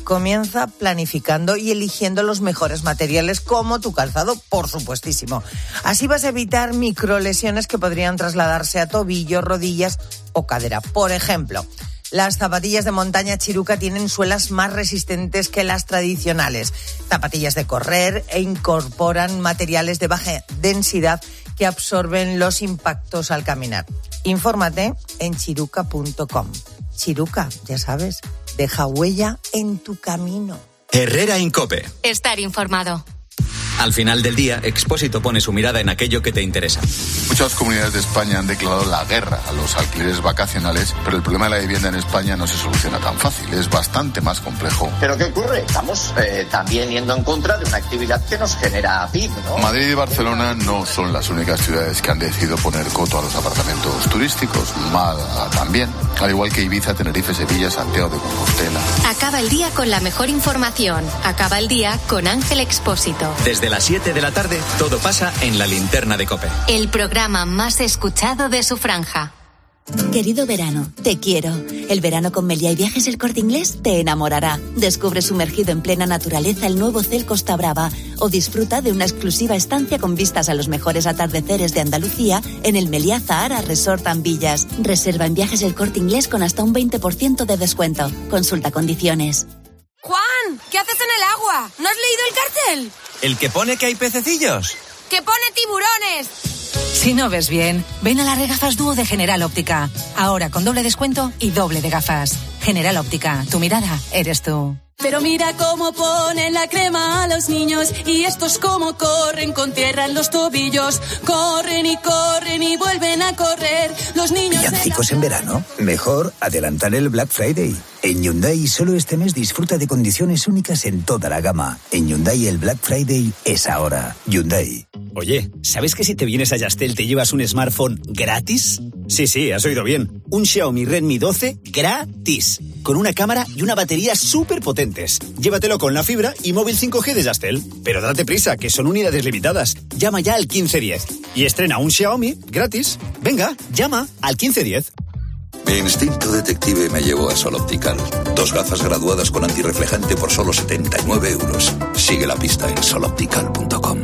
Comienza planificando y eligiendo los mejores materiales como tu calzado, por supuestísimo. Así vas a evitar microlesiones que podrían trasladarse a tobillos, rodillas o cadera. Por ejemplo, las zapatillas de montaña Chiruca tienen suelas más resistentes que las tradicionales. Zapatillas de correr e incorporan materiales de baja densidad que absorben los impactos al caminar. Infórmate en chiruca punto com. Chiruca, ya sabes, deja huella en tu camino. Herrera Incope. Estar informado. Al final del día, Expósito pone su mirada en aquello que te interesa. Muchas comunidades de España han declarado la guerra a los alquileres vacacionales, pero el problema de la vivienda en España no se soluciona tan fácil, es bastante más complejo. ¿Pero qué ocurre? Estamos eh, también yendo en contra de una actividad que nos genera P I B, ¿no? Madrid y Barcelona no son las únicas ciudades que han decidido poner coto a los apartamentos turísticos, Málaga también, al igual que Ibiza, Tenerife, Sevilla, Santiago de Compostela. Acaba el día con la mejor información. Acaba el día con Ángel Expósito. Desde las siete de la tarde, todo pasa en la linterna de COPE. El programa más escuchado de su franja. Querido verano, te quiero. El verano con Meliá y Viajes El Corte Inglés te enamorará. Descubre sumergido en plena naturaleza el nuevo Hotel Costa Brava o disfruta de una exclusiva estancia con vistas a los mejores atardeceres de Andalucía en el Meliá Zahara Resort and Villas. Reserva en Viajes El Corte Inglés con hasta un veinte por ciento de descuento. Consulta condiciones. Juan, ¿qué haces en el agua? ¿No has leído el cartel? ¿El que pone que hay pececillos? ¡Que pone tiburones! Si no ves bien, ven a las regafas Dúo de General Óptica. Ahora con doble descuento y doble de gafas. General Óptica, tu mirada eres tú. Pero mira cómo ponen la crema a los niños y estos cómo corren con tierra en los tobillos. Corren y corren y vuelven a correr. Los niños... ¿Villancicos en verano? Mejor adelantar el Black Friday. En Hyundai solo este mes disfruta de condiciones únicas en toda la gama. En Hyundai el Black Friday es ahora. Hyundai. Oye, ¿sabes que si te vienes a Yastel te llevas un smartphone gratis? Sí, sí, has oído bien. Un Xiaomi Redmi doce gratis. Con una cámara y una batería súper potentes. Llévatelo con la fibra y móvil cinco G de Yastel. Pero date prisa, que son unidades limitadas. Llama ya al quince diez y estrena un Xiaomi gratis. Venga, llama al quince diez. Mi instinto detective me llevó a Sol Optical. Dos gafas graduadas con antirreflejante por solo setenta y nueve euros. Sigue la pista en sol optical punto com.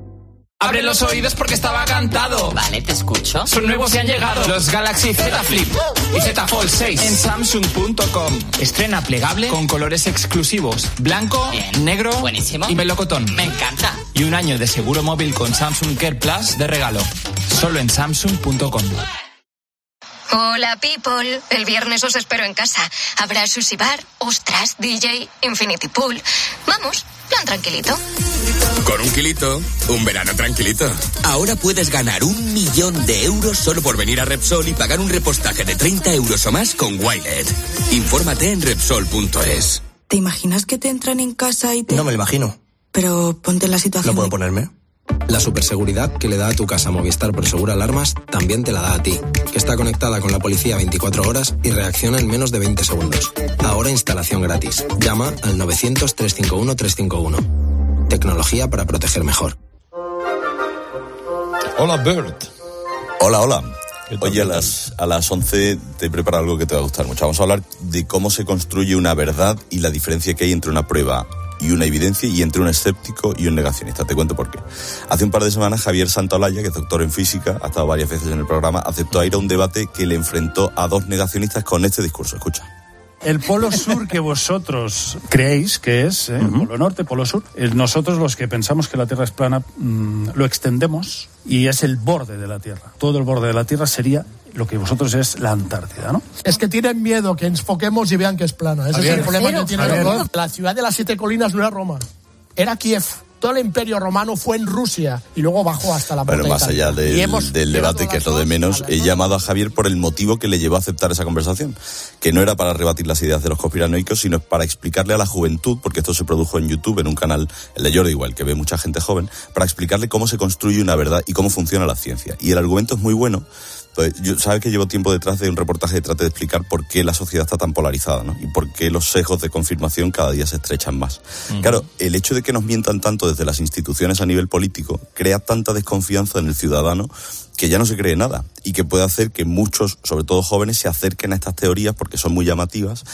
Abre los oídos porque estaba cantado. Vale, te escucho. Son nuevos y han llegado los Galaxy Z Flip y Z Fold seis en samsung punto com. Estrena plegable con colores exclusivos: blanco, bien, negro, buenísimo, y melocotón. Me encanta. Y un año de seguro móvil con Samsung Care Plus de regalo. Solo en samsung punto com. Hola, people. El viernes os espero en casa. Habrá sushi bar, ostras, D J, infinity pool. Vamos, plan tranquilito. Con un kilito, un verano tranquilito. Ahora puedes ganar un millón de euros solo por venir a Repsol y pagar un repostaje de treinta euros o más con Wilet. Infórmate en repsol punto es. ¿Te imaginas que te entran en casa y te...? No me lo imagino. Pero ponte en la situación... ¿No puedo ponerme? La superseguridad que le da a tu casa Movistar Prosegur Alarmas también te la da a ti, que está conectada con la policía veinticuatro horas y reacciona en menos de veinte segundos. Ahora instalación gratis. Llama al novecientos, trescientos cincuenta y uno, trescientos cincuenta y uno. Tecnología para proteger mejor. Hola, Bert. Hola, hola. Oye, a las, a las once te he preparado algo que te va a gustar mucho. Vamos a hablar de cómo se construye una verdad y la diferencia que hay entre una prueba y una evidencia y entre un escéptico y un negacionista. Te cuento por qué. Hace un par de semanas Javier Santaolalla, que es doctor en física, ha estado varias veces en el programa, aceptó ir a un debate que le enfrentó a dos negacionistas con este discurso. Escucha. El polo sur que vosotros creéis que es, ¿eh? uh-huh. Polo norte, polo sur, eh, nosotros los que pensamos que la Tierra es plana, mmm, lo extendemos y es el borde de la Tierra. Todo el borde de la Tierra sería lo que vosotros es la Antártida, ¿no? Es que tienen miedo que enfoquemos y vean que es plana. Ese es el problema que tienen. La ciudad de las siete colinas no era Roma, era Kiev. Todo el imperio romano fue en Rusia y luego bajó hasta la puerta. Bueno, más allá del, del debate, que es lo de menos, he llamado a Javier por el motivo que le llevó a aceptar esa conversación, que no era para rebatir las ideas de los conspiranoicos, sino para explicarle a la juventud, porque esto se produjo en YouTube, en un canal, el de Jordi igual, que ve mucha gente joven, para explicarle cómo se construye una verdad y cómo funciona la ciencia. Y el argumento es muy bueno. Pues yo sabe que llevo tiempo detrás de un reportaje que trate de explicar por qué la sociedad está tan polarizada, ¿no? Y por qué los sesgos de confirmación cada día se estrechan más. Uh-huh. Claro, el hecho de que nos mientan tanto desde las instituciones a nivel político crea tanta desconfianza en el ciudadano que ya no se cree nada y que puede hacer que muchos, sobre todo jóvenes, se acerquen a estas teorías porque son muy llamativas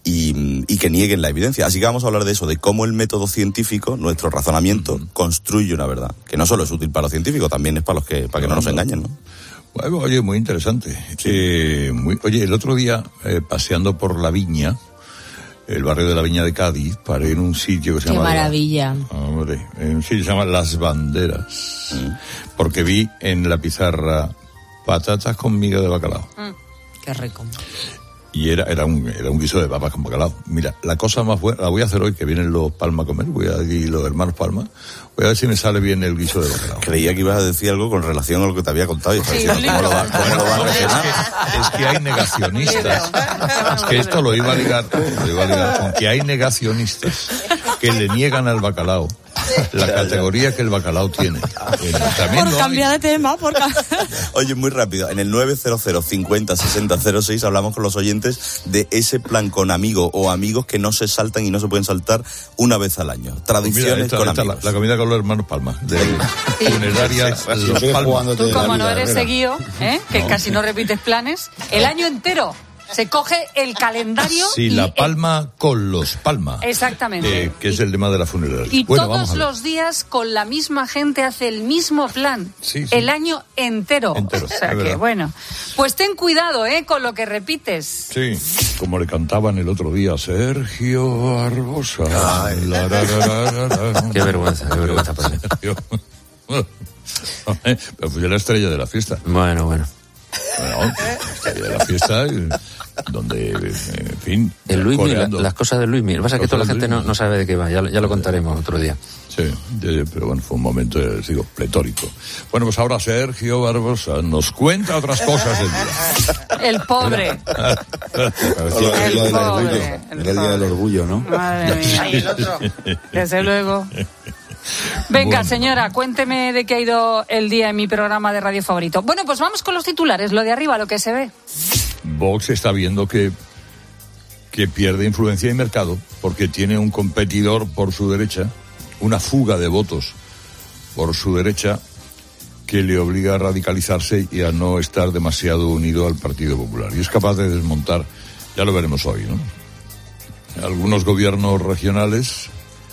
y, y que nieguen la evidencia. Así que vamos a hablar de eso, de cómo el método científico, nuestro razonamiento, uh-huh. construye una verdad, que no solo es útil para los científicos, también es para los que para que no, no nos engañen, ¿no? Bueno, oye, muy interesante. Sí. Eh, muy, oye, el otro día, eh, paseando por La Viña, el barrio de La Viña de Cádiz, paré en un sitio que se llama... ¡Qué maravilla! Hombre, en un sitio que se llama Las Banderas, mm. porque vi en la pizarra patatas con miga de bacalao. Mm, ¡qué rico! Y era, era, un, era un guiso de papas con bacalao. Mira, la cosa más buena, la voy a hacer hoy, que vienen los Palma a comer, voy a ir los hermanos Palma, voy a ver si me sale bien el guiso de bacalao. Creía que ibas a decir algo con relación a lo que te había contado. Y sí, diciendo, ¿cómo lo va, cómo lo va a rellenar? Es que, es que hay negacionistas. Es que esto lo iba a ligar, lo iba a ligar con que hay negacionistas que le niegan al bacalao la categoría que el bacalao tiene. Por no cambiar hay... de tema, por Oye, muy rápido, en el nueve cero cero cincuenta sesenta cero seis hablamos con los oyentes de ese plan con amigo o amigos que no se saltan y no se pueden saltar una vez al año. Tradiciones pues mira, esta, con esta, amigos. La, la comida con los hermanos Palma, de sí. funeraria sí, sí, Los Palma. Tú como no eres seguido, ¿eh? que no. casi no repites planes, el año entero se coge el calendario. Sí, y la Palma el... con los Palma. Exactamente. Eh, que es el tema de la funeraria. Y bueno, todos los días con la misma gente hace el mismo plan. Sí, sí. El año entero. Entero. O sea que, bueno. Pues ten cuidado, ¿eh? Con lo que repites. Sí. Como le cantaban el otro día, Sergio Barbosa. Ay, la, la, la, la, la, la. Qué vergüenza, qué vergüenza para mí. Pero fui la estrella de la fiesta. Bueno, bueno. Bueno, la estrella de la fiesta, donde, en fin... El Luismi, la, las cosas de Luismi. Lo que pasa es que toda la gente no, no sabe de qué va, ya, ya lo contaremos otro día. Sí, pero bueno, fue un momento, digo, pletórico. Bueno, pues ahora Sergio Barbosa nos cuenta otras cosas del día. El pobre. el, el pobre. El Era el día del orgullo, ¿no? Madre mía. Y el otro. Desde luego. Venga, bueno. Señora, cuénteme de qué ha ido el día en mi programa de radio favorito. Bueno, pues vamos con los titulares, lo de arriba, lo que se ve. Vox está viendo que, que pierde influencia y mercado porque tiene un competidor por su derecha, una fuga de votos por su derecha que le obliga a radicalizarse y a no estar demasiado unido al Partido Popular. Y es capaz de desmontar, ya lo veremos hoy, ¿no?, algunos gobiernos regionales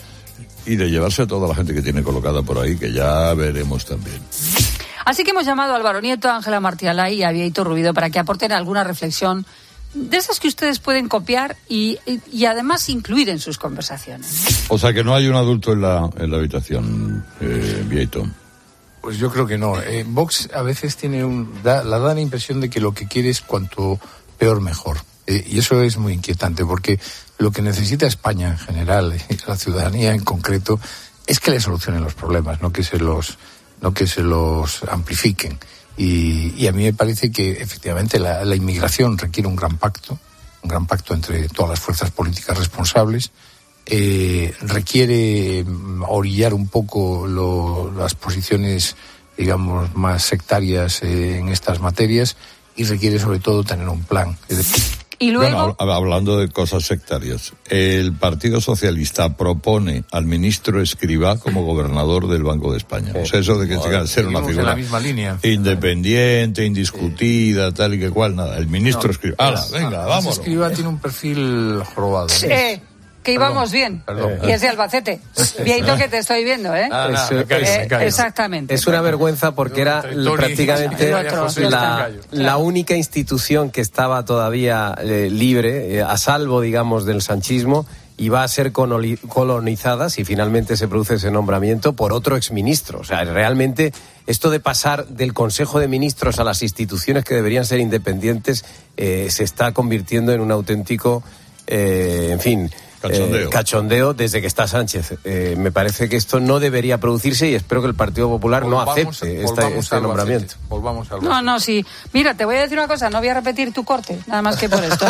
y de llevarse a toda la gente que tiene colocada por ahí, que ya veremos también. Así que hemos llamado a Álvaro Nieto, a Ángela Martialá y a Bieito Rubido para que aporten alguna reflexión de esas que ustedes pueden copiar y, y, y además incluir en sus conversaciones. O sea que no hay un adulto en la, en la habitación, eh, Bieito. Pues yo creo que no. Eh, Vox a veces tiene un, da, la da la impresión de que lo que quiere es cuanto peor mejor. Eh, y eso es muy inquietante porque lo que necesita España en general y la ciudadanía en concreto es que le solucionen los problemas, no que se los, no que se los amplifiquen. Y, y a mí me parece que efectivamente la, la inmigración requiere un gran pacto, un gran pacto entre todas las fuerzas políticas responsables. Eh, requiere orillar un poco lo, las posiciones, digamos, más sectarias eh, en estas materias y requiere sobre todo tener un plan. Es decir, y luego... Bueno, hablando de cosas sectarias, el Partido Socialista propone al ministro Escrivá como gobernador del Banco de España. O sea, eso de que tenga que ser una figura en la misma línea. Independiente, indiscutida, sí. tal y que cual, nada. El ministro no, Escrivá. ¡Hala, venga, vamos! Escrivá tiene un perfil jorobado. Sí. Eh, que íbamos perdón, bien. Perdón. Y es de Albacete. Bieito, que te estoy viendo, ¿eh? Ah, no, me callo, me callo. Exactamente. Es una vergüenza porque era Tony, prácticamente la, la única institución que estaba todavía eh, libre, eh, a salvo, digamos, del sanchismo, y va a ser colonizada, si finalmente se produce ese nombramiento, por otro exministro. O sea, realmente esto de pasar del Consejo de Ministros a las instituciones que deberían ser independientes eh, se está convirtiendo en un auténtico, eh, en fin... Cachondeo. Eh, cachondeo desde que está Sánchez. Eh, me parece que esto no debería producirse y espero que el Partido Popular volvamos, no acepte este, este nombramiento. Volvamos al no, no, sí. Mira, te voy a decir una cosa, no voy a repetir tu corte, nada más que por esto.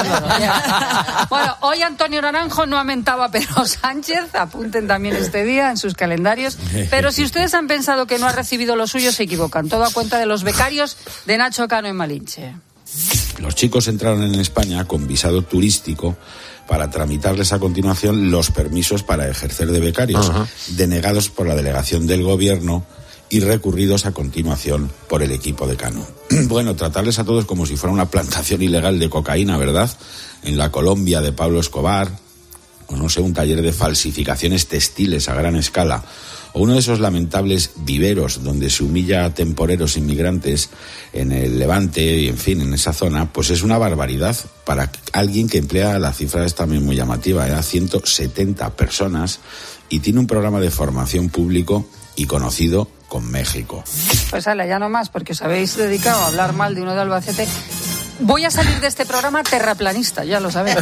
Bueno, hoy Antonio Naranjo no ha mentado a Pedro Sánchez, apunten también este día en sus calendarios, pero si ustedes han pensado que no ha recibido lo suyo, se equivocan. Todo a cuenta de los becarios de Nacho Cano en Malinche. Los chicos entraron en España con visado turístico para tramitarles a continuación los permisos para ejercer de becarios, uh-huh. denegados por la delegación del gobierno y recurridos a continuación por el equipo de Cano. Bueno, tratarles a todos como si fuera una plantación ilegal de cocaína, ¿verdad? En la Colombia de Pablo Escobar, o no sé, un taller de falsificaciones textiles a gran escala, o uno de esos lamentables viveros donde se humilla a temporeros inmigrantes en el Levante y, en fin, en esa zona, pues es una barbaridad para alguien que emplea, la cifra es también muy llamativa, ¿eh? a ciento setenta personas, y tiene un programa de formación público y conocido con México. Pues ala, ya no más, porque os habéis dedicado a hablar mal de uno de Albacete. Voy a salir de este programa terraplanista, ya lo sabéis.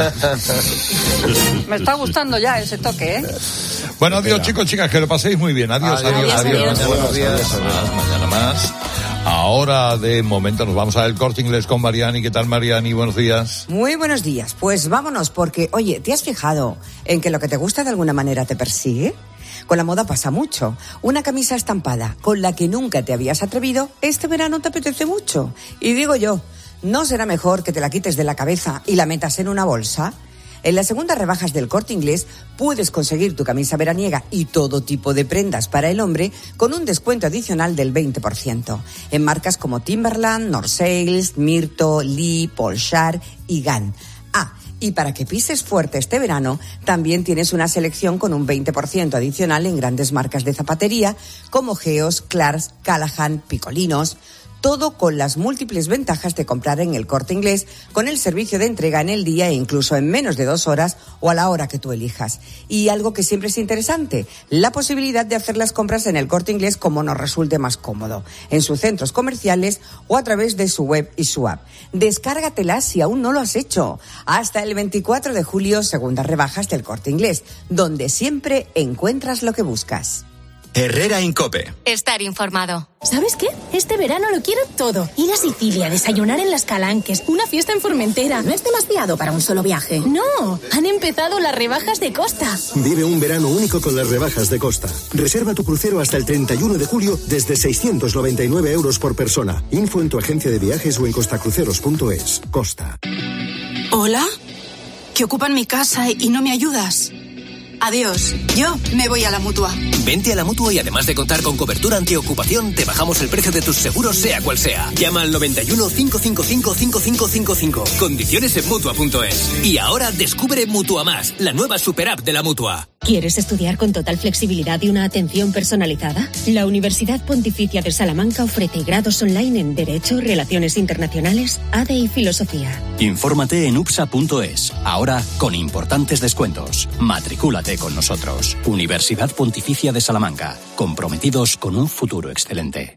Me está gustando ya ese toque, ¿eh? Bueno, adiós, chicos, chicas, que lo paséis muy bien. Adiós, adiós, adiós. adiós. adiós. Buenos días. Mañana, mañana más. Ahora, de momento, nos vamos al Corte Inglés con Mariani. ¿Qué tal, Mariani? Buenos días. Muy buenos días. Pues vámonos, porque, oye, ¿te has fijado en que lo que te gusta de alguna manera te persigue? Con la moda pasa mucho. Una camisa estampada con la que nunca te habías atrevido, este verano te apetece mucho. Y digo yo, ¿no será mejor que te la quites de la cabeza y la metas en una bolsa? En las segundas rebajas del Corte Inglés puedes conseguir tu camisa veraniega y todo tipo de prendas para el hombre con un descuento adicional del veinte por ciento. En marcas como Timberland, North Sails, Mirto, Lee, Polshar y Gann. Ah, y para que pises fuerte este verano, también tienes una selección con un veinte por ciento adicional en grandes marcas de zapatería como Geos, Clarks, Callahan, Picolinos. Todo con las múltiples ventajas de comprar en el Corte Inglés, con el servicio de entrega en el día e incluso en menos de dos horas o a la hora que tú elijas. Y algo que siempre es interesante, la posibilidad de hacer las compras en el Corte Inglés como nos resulte más cómodo, en sus centros comerciales o a través de su web y su app. Descárgatela si aún no lo has hecho. Hasta el veinticuatro de julio, segundas rebajas del Corte Inglés, donde siempre encuentras lo que buscas. Herrera Incope. Estar informado. ¿Sabes qué? Este verano lo quiero todo. Ir a Sicilia, desayunar en Las Calanques, una fiesta en Formentera. No es demasiado para un solo viaje. No, han empezado las rebajas de Costa. Vive un verano único con las rebajas de Costa. Reserva tu crucero hasta el treinta y uno de julio desde seiscientos noventa y nueve euros por persona. Info en tu agencia de viajes o en costacruceros punto es. Costa. ¿Hola? Que ocupan mi casa y no me ayudas. Adiós. Yo me voy a la Mutua. Vente a la Mutua y además de contar con cobertura antiocupación, te bajamos el precio de tus seguros sea cual sea. Llama al noventa y uno, cinco cinco cinco, cinco cinco cinco cinco. Condiciones en Mutua punto es. Y ahora descubre Mutua Más, la nueva super app de la Mutua. ¿Quieres estudiar con total flexibilidad y una atención personalizada? La Universidad Pontificia de Salamanca ofrece grados online en Derecho, Relaciones Internacionales, A D e y Filosofía. Infórmate en U P S A punto es. Ahora con importantes descuentos. Matricúlate con nosotros. Universidad Pontificia de Salamanca. Comprometidos con un futuro excelente.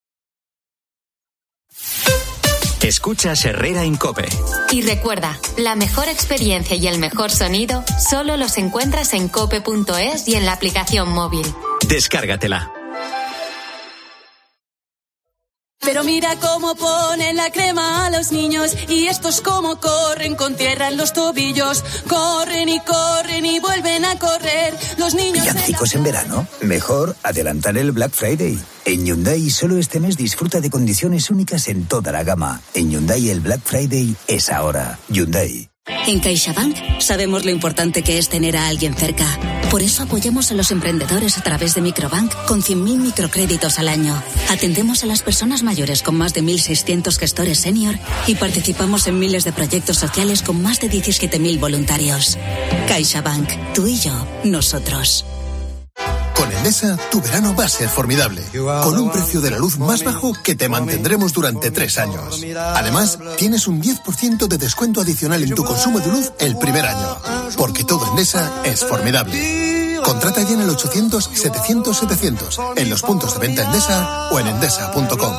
Escuchas Herrera Incope. Y recuerda, la mejor experiencia y el mejor sonido solo los encuentras en cope punto es y en la aplicación móvil. Descárgatela. Pero mira cómo ponen la crema a los niños y estos cómo corren con tierra en los tobillos. Corren y corren y vuelven a correr. Los niños... ¿Villancicos en verano? Mejor adelantar el Black Friday. En Hyundai solo este mes disfruta de condiciones únicas en toda la gama. En Hyundai el Black Friday es ahora. Hyundai. En CaixaBank sabemos lo importante que es tener a alguien cerca. Por eso apoyamos a los emprendedores a través de Microbank con cien mil microcréditos al año. Atendemos a las personas mayores con más de mil seiscientos gestores senior y participamos en miles de proyectos sociales con más de diecisiete mil voluntarios. CaixaBank, tú y yo, nosotros. Con Endesa, tu verano va a ser formidable. Con un precio de la luz más bajo que te mantendremos durante tres años. Además, tienes un diez por ciento de descuento adicional en tu consumo de luz el primer año. Porque todo Endesa es formidable. Contrata ya en el ochocientos, setecientos, setecientos, en los puntos de venta Endesa o en endesa punto com.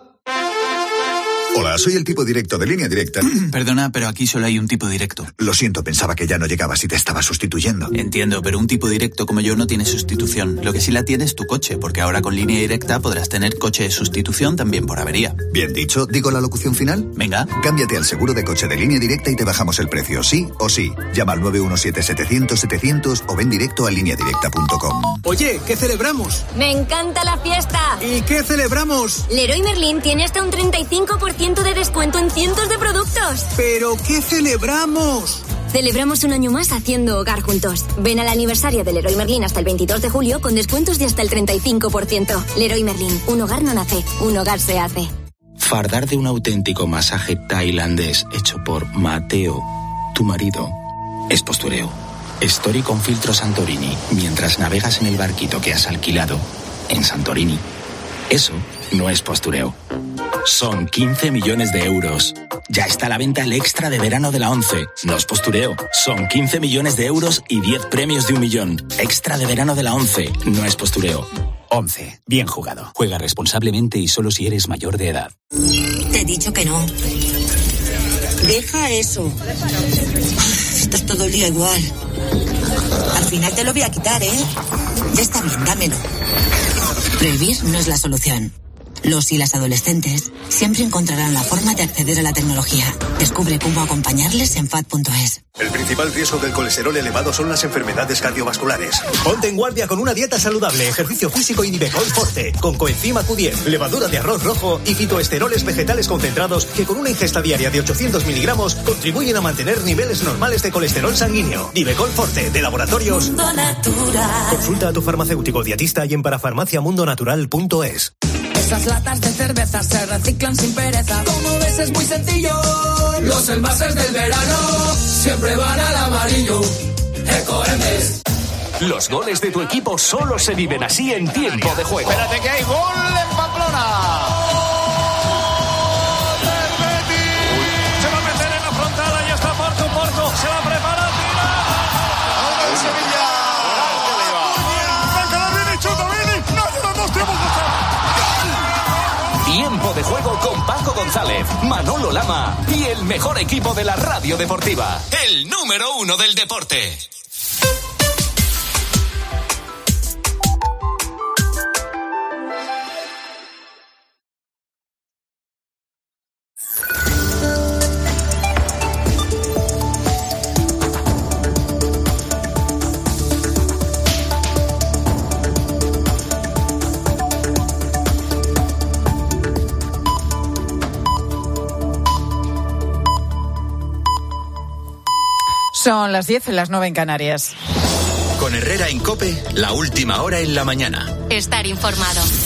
Hola, soy el tipo directo de Línea Directa. Perdona, pero aquí solo hay un tipo directo. Lo siento, pensaba que ya no llegabas y te estaba sustituyendo. Entiendo, pero un tipo directo como yo no tiene sustitución. Lo que sí la tiene es tu coche, porque ahora con Línea Directa podrás tener coche de sustitución también por avería. Bien dicho, ¿digo la locución final? Venga. Cámbiate al seguro de coche de Línea Directa y te bajamos el precio, sí o sí. Llama al nueve uno siete, setecientos, setecientos o ven directo a línea directa punto com. Oye, ¿qué celebramos? ¡Me encanta la fiesta! ¿Y qué celebramos? Leroy Merlin tiene hasta un treinta y cinco por ciento de descuento en cientos de productos. ¿Pero qué celebramos? Celebramos un año más haciendo hogar juntos. Ven al aniversario del Leroy Merlin hasta el veintidós de julio con descuentos de hasta el treinta y cinco por ciento. Leroy Merlin, un hogar no nace, un hogar se hace. Fardar de un auténtico masaje tailandés hecho por Mateo, tu marido, es postureo. Story con filtro Santorini mientras navegas en el barquito que has alquilado en Santorini. Eso no es postureo. Son quince millones de euros. Ya está a la venta el extra de verano de la ONCE. No es postureo. Son quince millones de euros y diez premios de un millón. Extra de verano de la ONCE. No es postureo. ONCE. Bien jugado. Juega responsablemente y solo si eres mayor de edad. Te he dicho que no. Deja eso. Estás todo el día igual. Al final te lo voy a quitar, ¿eh? Ya está bien, dámelo. Prohibir no es la solución. Los y las adolescentes siempre encontrarán la forma de acceder a la tecnología. Descubre cómo acompañarles en F A D punto es. El principal riesgo del colesterol elevado son las enfermedades cardiovasculares. Ponte en guardia con una dieta saludable, ejercicio físico y Nivecol Forte, con coenzima Q diez, levadura de arroz rojo y fitoesteroles vegetales concentrados que con una ingesta diaria de ochocientos miligramos contribuyen a mantener niveles normales de colesterol sanguíneo. Nivecol Forte, de Laboratorios Mundo Natural. Consulta a tu farmacéutico dietista y en parafarmaciamundonatural punto es. Esas latas de cerveza se reciclan sin pereza. Como ves es muy sencillo. Los envases del verano siempre van al amarillo. Ecoembes. Los goles de tu equipo solo se viven así en tiempo de juego. Espérate que hay gol en Pamplona. Se va a meter en la frontal, ahí está Porto, Porto, se va a preparar, tira. Ahora el Sevilla. Venga, viene, chuta, viene. No, no, no, tenemos que estar. Tiempo de juego con Paco González, Manolo Lama y el mejor equipo de la radio deportiva. El número uno del deporte. Son las diez, las nueve en Canarias. Con Herrera en COPE, la última hora en la mañana. Estar informado.